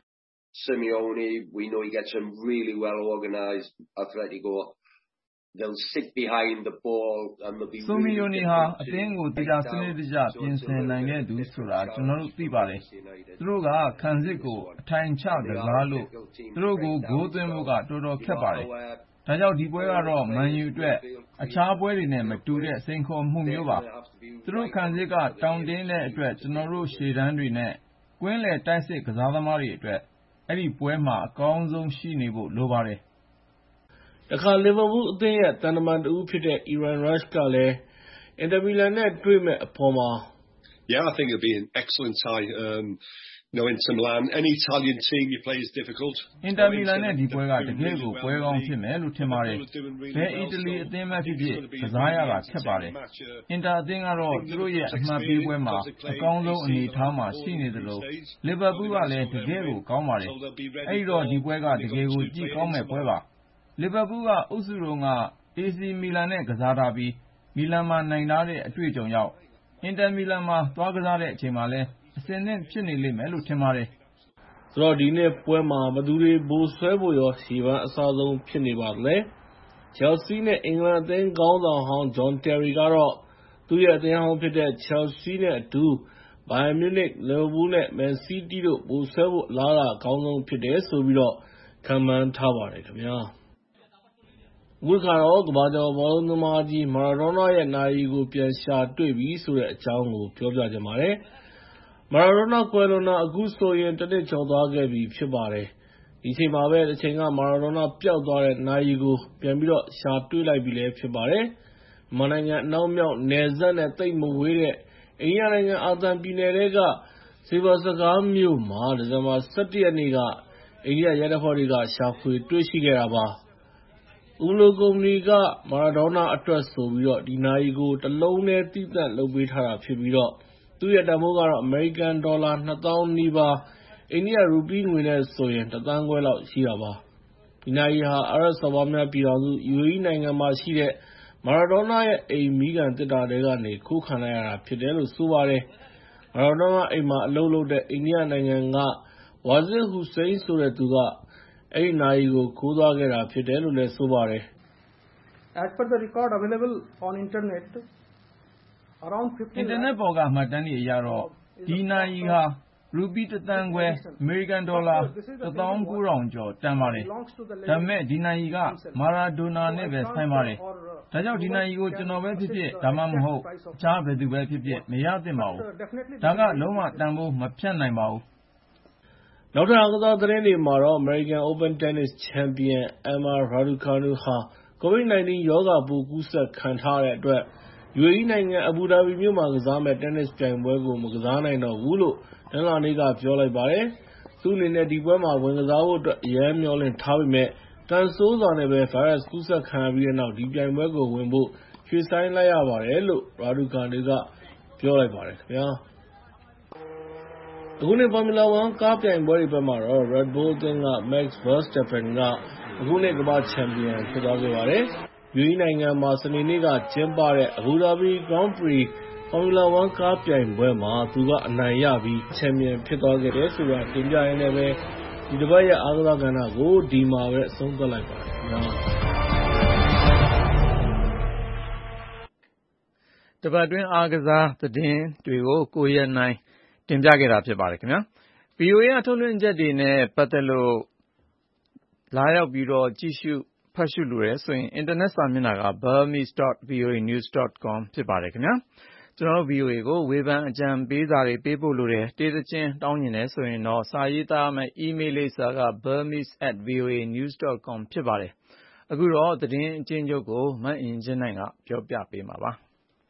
Simeone, we know he gets them really well organised. Atletico, they'll sit behind the ball and they'll be. Simeone ဟာအသင်းကိုတရားစနစ်တကျပြင်ဆင်နိုင်တဲ့သူဆိုတာကျွန်တော်တို့သိပါတယ်သူတို့ကခံစစ်ကိုအထိုင်ချကစားလို့သူတို့ကိုဂိုးသွင်းဖို့ကတော်တော်ခက်ပါတယ်ဒါကြောင့်ဒီပွဲကတော့မန်ယူအတွက်အခြားပွဲတွေနဲ့မတူတဲ့စိန်ခေါ်မှုမျိုးပါသူတို့ခံစစ်ကတောင့်တင်းတဲ့အတွက်ကျွန်တော်တို့ရှေ့တန်းတွေနဲ့ကွင်းလယ်တိုက်စစ်ကစားသမားတွေအတွက်အဲ့ဒီပွဲမှာအကောင်းဆုံးရှိနေဖို့လိုပါတယ်တခါလီဗာပူးအသင်းရဲ့တန်တမန်တဦးဖြစ်တဲ့ Iran Rush ကလည်းအင်တာမီလန်နဲ့တွေ့မဲ့အပေါ်မှာ Yeah, I think it'll be an excellent tie. Um, you know, Inter Milan, any Italian team you play is difficult. Inter Milan နဲ့ဒီပွဲကတကယ်ကိုပွဲကောင်းဖြစ်မယ်လို့ထင်ပါတယ်။ဘယ်အီတလီအသင်းမှဖြစ်ဖြစ်ကစားရတာခက်ပါတယ်။ Inter အသင်းကတော့သူတို့ရဲ့အမှတ်ပေးပွဲမှာအကောင်းဆုံးအနေအထားမှာရှိနေသလိုလီဗာပူးကလည်းတကယ်ကိုကောင်းပါတယ်။အဲဒီတော့ဒီပွဲကတကယ်ကိုကြည့်ကောင်းမဲ့ပွဲပါ။လီဗာပူးကအုပ်စုတုန်းက အေစီ မီလန်နဲ့ကစားထားပြီးမီလန်မှာနိုင်ထားတဲ့အတွေ့အကြုံရောက်အင်တာမီလန်မှာသွားကစားတဲ့အချိန်မှာလည်းအဆင်သင့်ဖြစ်နေလိမ့်မယ်လို့ထင်ပါတယ်။ဆိုတော့ဒီနေ့ပွဲမှာဘယ်သူတွေဘိုးဆွဲဖို့ရောရှေ့ပန်းအစားဆုံးဖြစ်နေပါသလဲ။ ချယ်လ်ဆီးနဲ့အင်္ဂလန်အသင်းခေါင်းဆောင်ဟောင်းဂျွန်တယ်ရီကတော့သူ့ရဲ့အသင်းဟောင်းဖြစ်တဲ့ချယ်လ်ဆီးနဲ့အတူဘိုင်ယန်မြူးနစ်၊လီဗာပူးနဲ့မန်စီးတီးတို့ဘိုးဆွဲဖို့အလားအလာအကောင်းဆုံးဖြစ်တယ်ဆိုပြီးတော့ခန့်မှန်းထားပါတယ်ခင်ဗျာ။အခုခါတော့ကမ္ဘာကျော်ဘောလုံးသမားကြီးမာရာဒိုနာရဲ့နာရီကိုပြန်ရှာတွေ့ပြီဆိုတဲ့အကြောင်းကိုပြောပြချင်ပါတယ်။မာရာဒိုနာကွယ်လွန်တာအခုဆိုရင်တစ်နှစ်ကျော်သွားခဲ့ပြီဖြစ်ပါတယ်။ဒီအချိန်မှာပဲတစ်ချိန်ကမာရာဒိုနာပျောက်သွားတဲ့နာရီကိုပြန်ပြီးတော့ရှာတွေ့လိုက်ပြီလည်းဖြစ်ပါတယ်။မြန်မာနိုင်ငံအနောက်မြောက်နယ်စပ်နဲ့သိပ်မဝေးတဲ့အိန္ဒိယနိုင်ငံအာသံပြည်နယ်ထဲကဆေဘာစကားမြို့မှာဒီဇင်ဘာ၁၁ရက်နေ့ကအိန္ဒိယရဲတပ်ဖွဲ့တွေကရှာဖွေတွေ့ရှိခဲ့တာပါ။ ဥလိုကုမ္ပဏီကမာရာဒိုနာအတွက်ဆိုပြီးတော့ဒီနာရီကိုတစ်လုံးနဲ့သီးသန့်လုပ်ပေးထားတာဖြစ်ပြီးတော့သူ့ရဲ့တန်ဖိုးကတော့အမေရိကန်ဒေါ်လာနှစ်သောင်းနီးပါးအိန္ဒိယရူပီးငွေနဲ့ဆိုရင်တစ်သန်းခွဲလောက်ရှိတာပါ။ဒီနာရီဟာအာရပ်စော်ဘွားများပြည်ထောင်စု ယူအေအီး နိုင်ငံမှာရှိတဲ့မာရာဒိုနာရဲ့အိမ်မီးခံသေတ္တာထဲကနေခိုးခံလိုက်ရတာဖြစ်တယ်လို့ဆိုပါတယ်။မာရာဒိုနာအိမ်မှာအလုပ်လုပ်တဲ့အိန္ဒိယနိုင်ငံကဝါဇစ်ဟူစိန်းဆိုတဲ့သူကအဲဒီနာရီကိုခိုးသွားခဲ့တာဖြစ်တယ်လို့လည်းဆိုပါတယ်။ As per the record available on internet, around fifteen အင်တာနက်ပေါ်ကမှတ်တမ်းတွေအရတော့ဒီနာရီဟာရူပီးတစ်သန်းခွဲအမေရိကန်ဒေါ်လာတစ်သောင်းကိုးထောင်ကျော်တန်ပါတယ်။ဒါပေမဲ့ဒီနာရီကမာရာဒိုနာနဲ့ပဲဆိုင်ပါတယ်။ဒါကြောင့်ဒီနာရီကိုကျွန်တော်ပဲဖြစ်ဖြစ်ဒါမှမဟုတ်အခြားဘယ်သူပဲဖြစ်ဖြစ်မရသင့်ပါဘူး။ဒါကလုံးဝတန်ဖိုးမဖြတ်နိုင်ပါဘူး။နောက်ထပ်အားကစားသတင်းတွေမှာတော့ American Open Tennis ချန်ပီယံ Emma Raducanu ဟာ ကိုဗစ်နာইンティーン ရောဂါပိုးကူးစက်ခံထားရတဲ့အတွက် ယူအေအီး နိုင်ငံအဘူဒါဘီမြို့မှာကစားမယ့်တင်းနစ်ပြိုင်ပွဲကိုမကစားနိုင်တော့ဘူးလို့တနင်္လာနေ့ကပြောလိုက်ပါတယ်။သူ့အနေနဲ့ဒီပွဲမှာဝင်ကစားဖို့အတွက်အရမ်းမျှော်လင့်ထားပေမဲ့ကံဆိုးစွာနဲ့ပဲဗိုင်းရပ်စ်ကူးစက်ခံရပြီးတဲ့နောက်ဒီပြိုင်ပွဲကိုဝင်ဖို့ရွှေ့ဆိုင်းလိုက်ရပါတယ်လို့ Raducanu ကပြောလိုက်ပါတယ်ခင်ဗျာ။အခုနှစ် Formula ဝမ် ကားပြိုင်ပွဲတွေဘက်မှာတော့ Red Bull အသင်းက Max Verstappen ကအခုနှစ်ကမ္ဘာ့ချန်ပီယံဖြစ်သွားခဲ့ပါတယ်။ ယူအေအီး နိုင်ငံမှာစနေနေ့ကကျင်းပတဲ့ Abu Dhabi Grand Prix Formula ဝမ် ကားပြိုင်ပွဲမှာသူကအနိုင်ရပြီးချန်ပီယံဖြစ်သွားခဲ့တယ်ဆိုတာတင်ပြရင်းနဲ့ပဲဒီတစ်ပတ်ရဲ့အားကစားကဏ္ဍကိုဒီမှာပဲအဆုံးသတ်လိုက်ပါတယ်ခင်ဗျာ။တစ်ပတ်တွင်းအားကစားသတင်းတွေကိုကိုရနိုင်တင်ပြခဲ့တာဖြစ်ပါတယ်ခင်ဗျာ။ ဗွီအိုအေကထုတ်လွှင့်ချက်တွေနဲ့ပတ်သက်လို့လာရောက်ပြီးတော့ကြည့်ရှုဖတ်ရှုလိုတယ်ဆိုရင်အင်တာနက်စာမျက်နှာက burmese dot v o a news dot com ဖြစ်ပါတယ်ခင်ဗျာ။ကျွန်တော်တို့ ဗွီအိုအေကိုဝေဖန်အကြံပေးစာတွေပေးပို့လိုတယ်တေးသချင်းတောင်းကျင်တယ်ဆိုရင်တော့စာရေးသားမယ့် email လိပ်စာက burmese at v o a news dot com ဖြစ်ပါတယ်။အခုတော့သတင်းအကျဉ်းချုပ်ကိုမအင်ကြင်းနိုင်ကပြောပြပေးမှာပါ။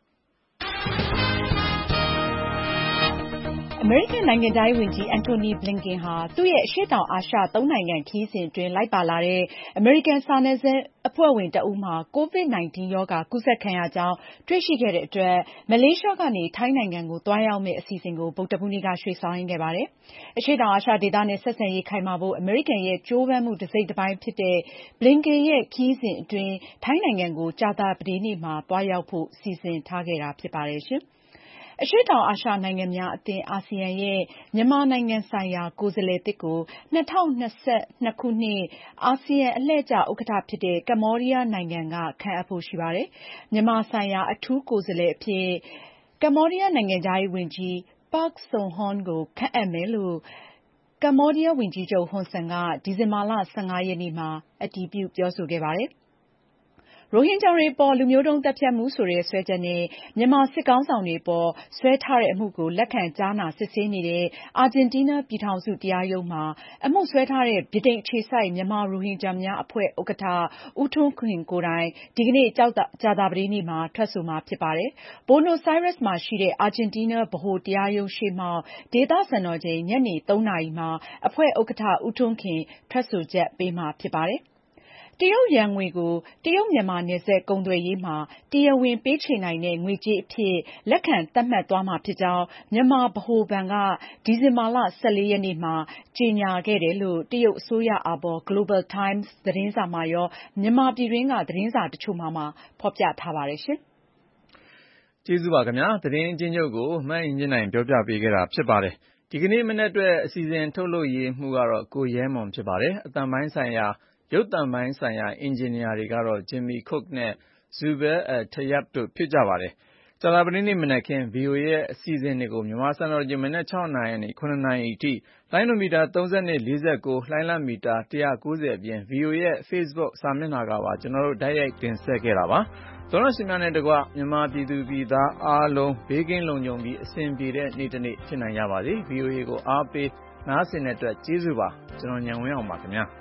အမေရိကန်နိုင်ငံခြားရေးဝန်ကြီး Antony Blinken ဟာသူ့ရဲ့အရှေ့တောင်အာရှသုံးနိုင်ငံခရီးစဉ်အတွင်းလိုက်ပါလာတဲ့အမေရိကန်စာနယ်ဇင်းအဖွဲ့ဝင်တဦးမှာ ကိုဗစ်နာইンティーン ရောဂါကူးစက်ခံရကြောင်းတွေ့ရှိခဲ့တဲ့အတွက်မလေးရှားကနေထိုင်းနိုင်ငံကိုသွားရောက်မယ့်အစီအစဉ်ကိုဗုဒ္ဓဟူးနေ့ကရွှေ့ဆိုင်းခဲ့ပါတယ်။အရှေ့တောင်အာရှဒေသနဲ့ဆက်ဆံရေးခိုင်မာဖို့အမေရိကန်ရဲ့ကြိုးပမ်းမှုတစိတ်တပိုင်းဖြစ်တဲ့ Blinken ရဲ့ခရီးစဉ်အတွင်းထိုင်းနိုင်ငံကိုကြာသပတေးနေ့မှာသွားရောက်ဖို့စီစဉ်ထားခဲ့တာဖြစ်ပါတယ်ရှင်။အရှေ့တောင်အာရှနိုင်ငံများအသင်း အာဆီယံရဲ့မြန်မာနိုင်ငံဆိုင်ရာကိုယ်စားလှယ်သစ်ကို၂၀၂၂ ခုနှစ်အာဆီယံအလှည့်ကျဥက္ကဋ္ဌဖြစ်တဲ့ကမ္ဘောဒီးယားနိုင်ငံကခန့်အပ်ဖို့ရှိပါတယ်။မြန်မာဆိုင်ရာအထူးကိုယ်စားလှယ်အဖြစ်ကမ္ဘောဒီးယားနိုင်ငံခြားရေးဝန်ကြီး Prak Sokhonn ကိုခန့်အပ်မယ်လို့ကမ္ဘောဒီးယားဝန်ကြီးချုပ်ဟွန်ဆန်ကဒီဇင်ဘာလ ၁၅ ရက်နေ့မှာအတည်ပြုပြောဆိုခဲ့ပါတယ်။ရိုဟင်ဂျာတွေအပေါ်လူမျိုးတုံးသတ်ဖြတ်မှုဆိုတဲ့စွဲချက်နဲ့မြန်မာစစ်ခေါင်းဆောင်တွေအပေါ်စွဲထားတဲ့အမှုကိုလက်ခံကြားနာစစ်ဆေးနေတဲ့အာဂျင်တီးနားပြည်ထောင်စုတရားရုံးမှာအမှုစွဲထားတဲ့ဗြိတိန်အခြေစိုက်မြန်မာရိုဟင်ဂျာများအဖွဲ့ဥက္ကဋ္ဌဦးထွန်းခင်ကိုယ်တိုင်ဒီကနေ့ကြာသပတေးနေ့မှာထွက်ဆိုမှာဖြစ်ပါတယ်။ Buenos Aires မှာရှိတဲ့အာဂျင်တီးနားဗဟိုတရားရုံးရှေ့မှောက်ဒေသစံတော်ချိန်ညနေသုံးနာရီမှာအဖွဲ့ဥက္ကဋ္ဌဦးထွန်းခင်ထွက်ဆိုချက်ပေးမှာဖြစ်ပါတယ်။တရုတ်ယွမ်ငွေကိုတရုတ်မြန်မာနယ်စပ်ကုန်သွယ်ရေးမှာတရားဝင်ပေးချေနိုင်တဲ့ငွေကြေးအဖြစ်လက်ခံသတ်မှတ်သွားမှာဖြစ်ကြောင်းမြန်မာဗဟိုဘဏ်ကဒီဇင်ဘာလ ၁၄ ရက်နေ့မှာကြေညာခဲ့တယ်လို့တရုတ်အစိုးရအာဘော် Global Times သတင်းစာမှာရောမြန်မာပြည်တွင်းကသတင်းစာတချို့မှာပါဖော်ပြထားပါတယ်ရှင်။ကျေးဇူးပါခင်ဗျာ။သတင်းအကျဉ်းချုပ်ကိုမအင်ကြင်းနိုင်ပြောပြပေးခဲ့တာဖြစ်ပါတယ်။ဒီကနေ့မနက်အတွက်အစီအစဉ်ထုတ်လုပ်ရေးမှူးကတော့ကိုရဲမွန်ဖြစ်ပါတယ်။အသံပိုင်းဆိုင်ရာရုပ်သံပိုင်းဆိုင်ရာအင်ဂျင်နီယာတွေကတော့ Jimmy Cook နဲ့ Zubair Al-Tayyab တို့ဖြစ်ကြပါတယ်။ကြာသပတေးနေ့မနက်ခင်း ဗွီအိုအေရဲ့အစီအစဉ်တွေကိုမြန်မာစံတော်ချိန်မနက် ၆ နာရီကနေ ၇ နာရီအထိလိုင်းဒိုမီတာသုံး၂ ၊ ၄၉ ၊ လှိုင်းလမီတာ ၁၉၀ အပြင် ဗွီအိုအေရဲ့ Facebook စာမျက်နှာကပါကျွန်တော်တို့တိုက်ရိုက်တင်ဆက်ခဲ့တာပါ။သောရရှင်များနဲ့တကွမြန်မာပြည်သူပြည်သားအားလုံးဘေးကင်းလုံခြုံပြီးအဆင်ပြေတဲ့နေ့တစ်နေ့ဖြစ်နိုင်ကြပါစေ။ ဗွီအိုအေကိုအားပေးနားဆင်တဲ့အတွက်ကျေးဇူးပါ။ကျွန်တော်ဉာဏ်ဝင်းအောင်ပါခင်ဗျာ။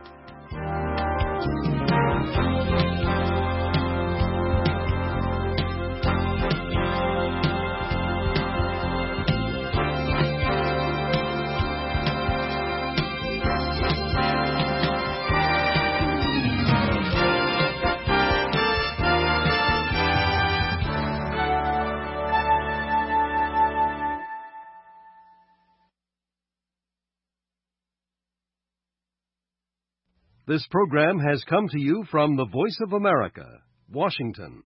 This program has come to you from the Voice of America, Washington.